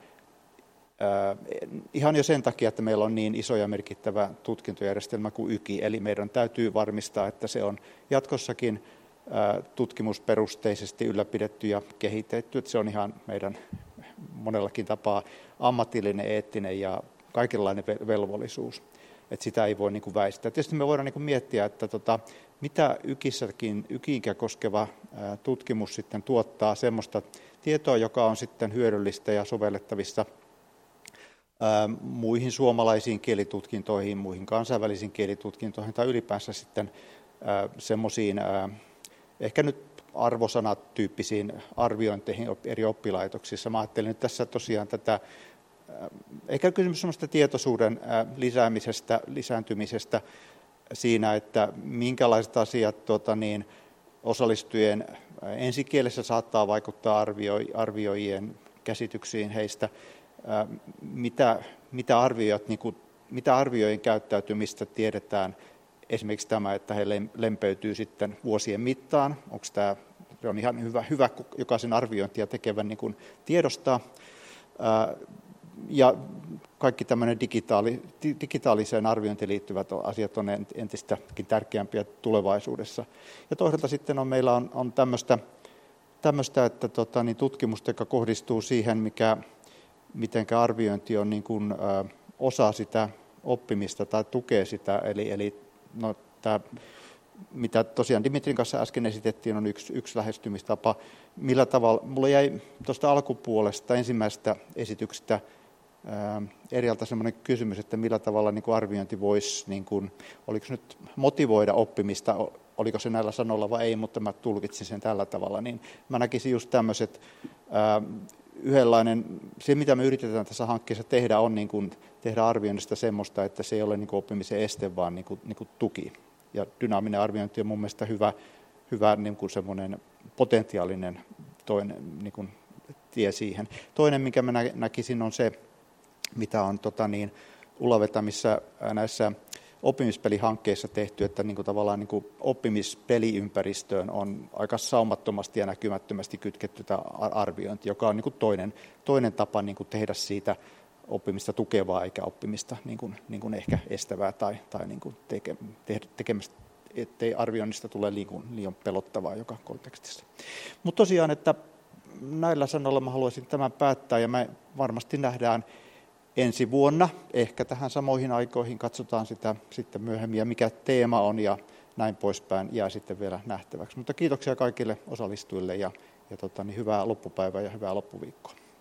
ihan jo sen takia, että meillä on niin iso ja merkittävä tutkintojärjestelmä kuin YKI, eli meidän täytyy varmistaa, että se on jatkossakin tutkimusperusteisesti ylläpidetty ja kehitetty, että se on ihan meidän monellakin tapaa ammatillinen, eettinen ja kaikenlainen velvollisuus, että sitä ei voi niin kuin väistää. Tietysti me voidaan niin kuin miettiä, että mitä YKIinkä koskeva tutkimus sitten tuottaa semmoista tietoa, joka on sitten hyödyllistä ja sovellettavissa muihin suomalaisiin kielitutkintoihin, muihin kansainvälisiin kielitutkintoihin tai ylipäänsä sitten semmoisiin ehkä nyt arvosanatyyppisiin arviointeihin eri oppilaitoksissa. Mä ajattelin nyt tässä tosiaan tätä, ehkä kysymys semmoista tietoisuuden lisääntymisestä siinä, että minkälaiset asiat osallistujien ensikielessä saattaa vaikuttaa arvioijien käsityksiin heistä, mitä arvioijien käyttäytymistä tiedetään, esimerkiksi tämä, että he lempeytyy sitten vuosien mittaan, onko tämä, se on ihan hyvä jokaisen arviointia tekevän niin kuin tiedostaa, ja kaikki tämmöinen digitaaliseen arviointiin liittyvät asiat on entistäkin tärkeämpiä tulevaisuudessa. Ja toisaalta sitten meillä on tämmöistä että tutkimusta, joka kohdistuu siihen, miten arviointi on niin kuin osa sitä oppimista tai tukee sitä. Eli tämä mitä tosiaan Dimitrin kanssa äsken esitettiin, on yksi lähestymistapa. Millä tavalla, mulla jäi tuosta alkupuolesta ensimmäisestä esityksestä Erjalta semmoinen kysymys, että millä tavalla niin kuin arviointi voisi, niin kuin, oliko se nyt motivoida oppimista, oliko se näillä sanoilla vai ei, mutta mä tulkitsin sen tällä tavalla, niin mä näkisin just tämmöiset, yhdenlainen, se mitä me yritetään tässä hankkeessa tehdä, on niin kuin tehdä arvioinnista semmoista, että se ei ole niin kuin oppimisen este, vaan niin kuin tuki. Ja dynaaminen arviointi on mun mielestä hyvä niin kuin semmoinen potentiaalinen toinen niin kuin tie siihen. Toinen, minkä mä näkisin, on se, mitä on ulavetämissä näissä oppimispelihankkeissa tehty, että niin kuin tavallaan niin kuin oppimispeliympäristöön on aika saumattomasti ja näkymättömästi kytketty tämä arviointi, joka on niin kuin toinen tapa niin kuin tehdä siitä oppimista tukevaa eikä oppimista niin kuin ehkä estävää tai niin kuin tekemästä, ettei arvioinnista tule liian pelottavaa joka kontekstissa. Mutta tosiaan, että näillä sanoilla mä haluaisin tämän päättää ja me varmasti nähdään ensi vuonna, ehkä tähän samoihin aikoihin, katsotaan sitä sitten myöhemmin ja mikä teema on ja näin poispäin jää sitten vielä nähtäväksi. Mutta kiitoksia kaikille osallistujille ja hyvää loppupäivää ja hyvää loppuviikkoa.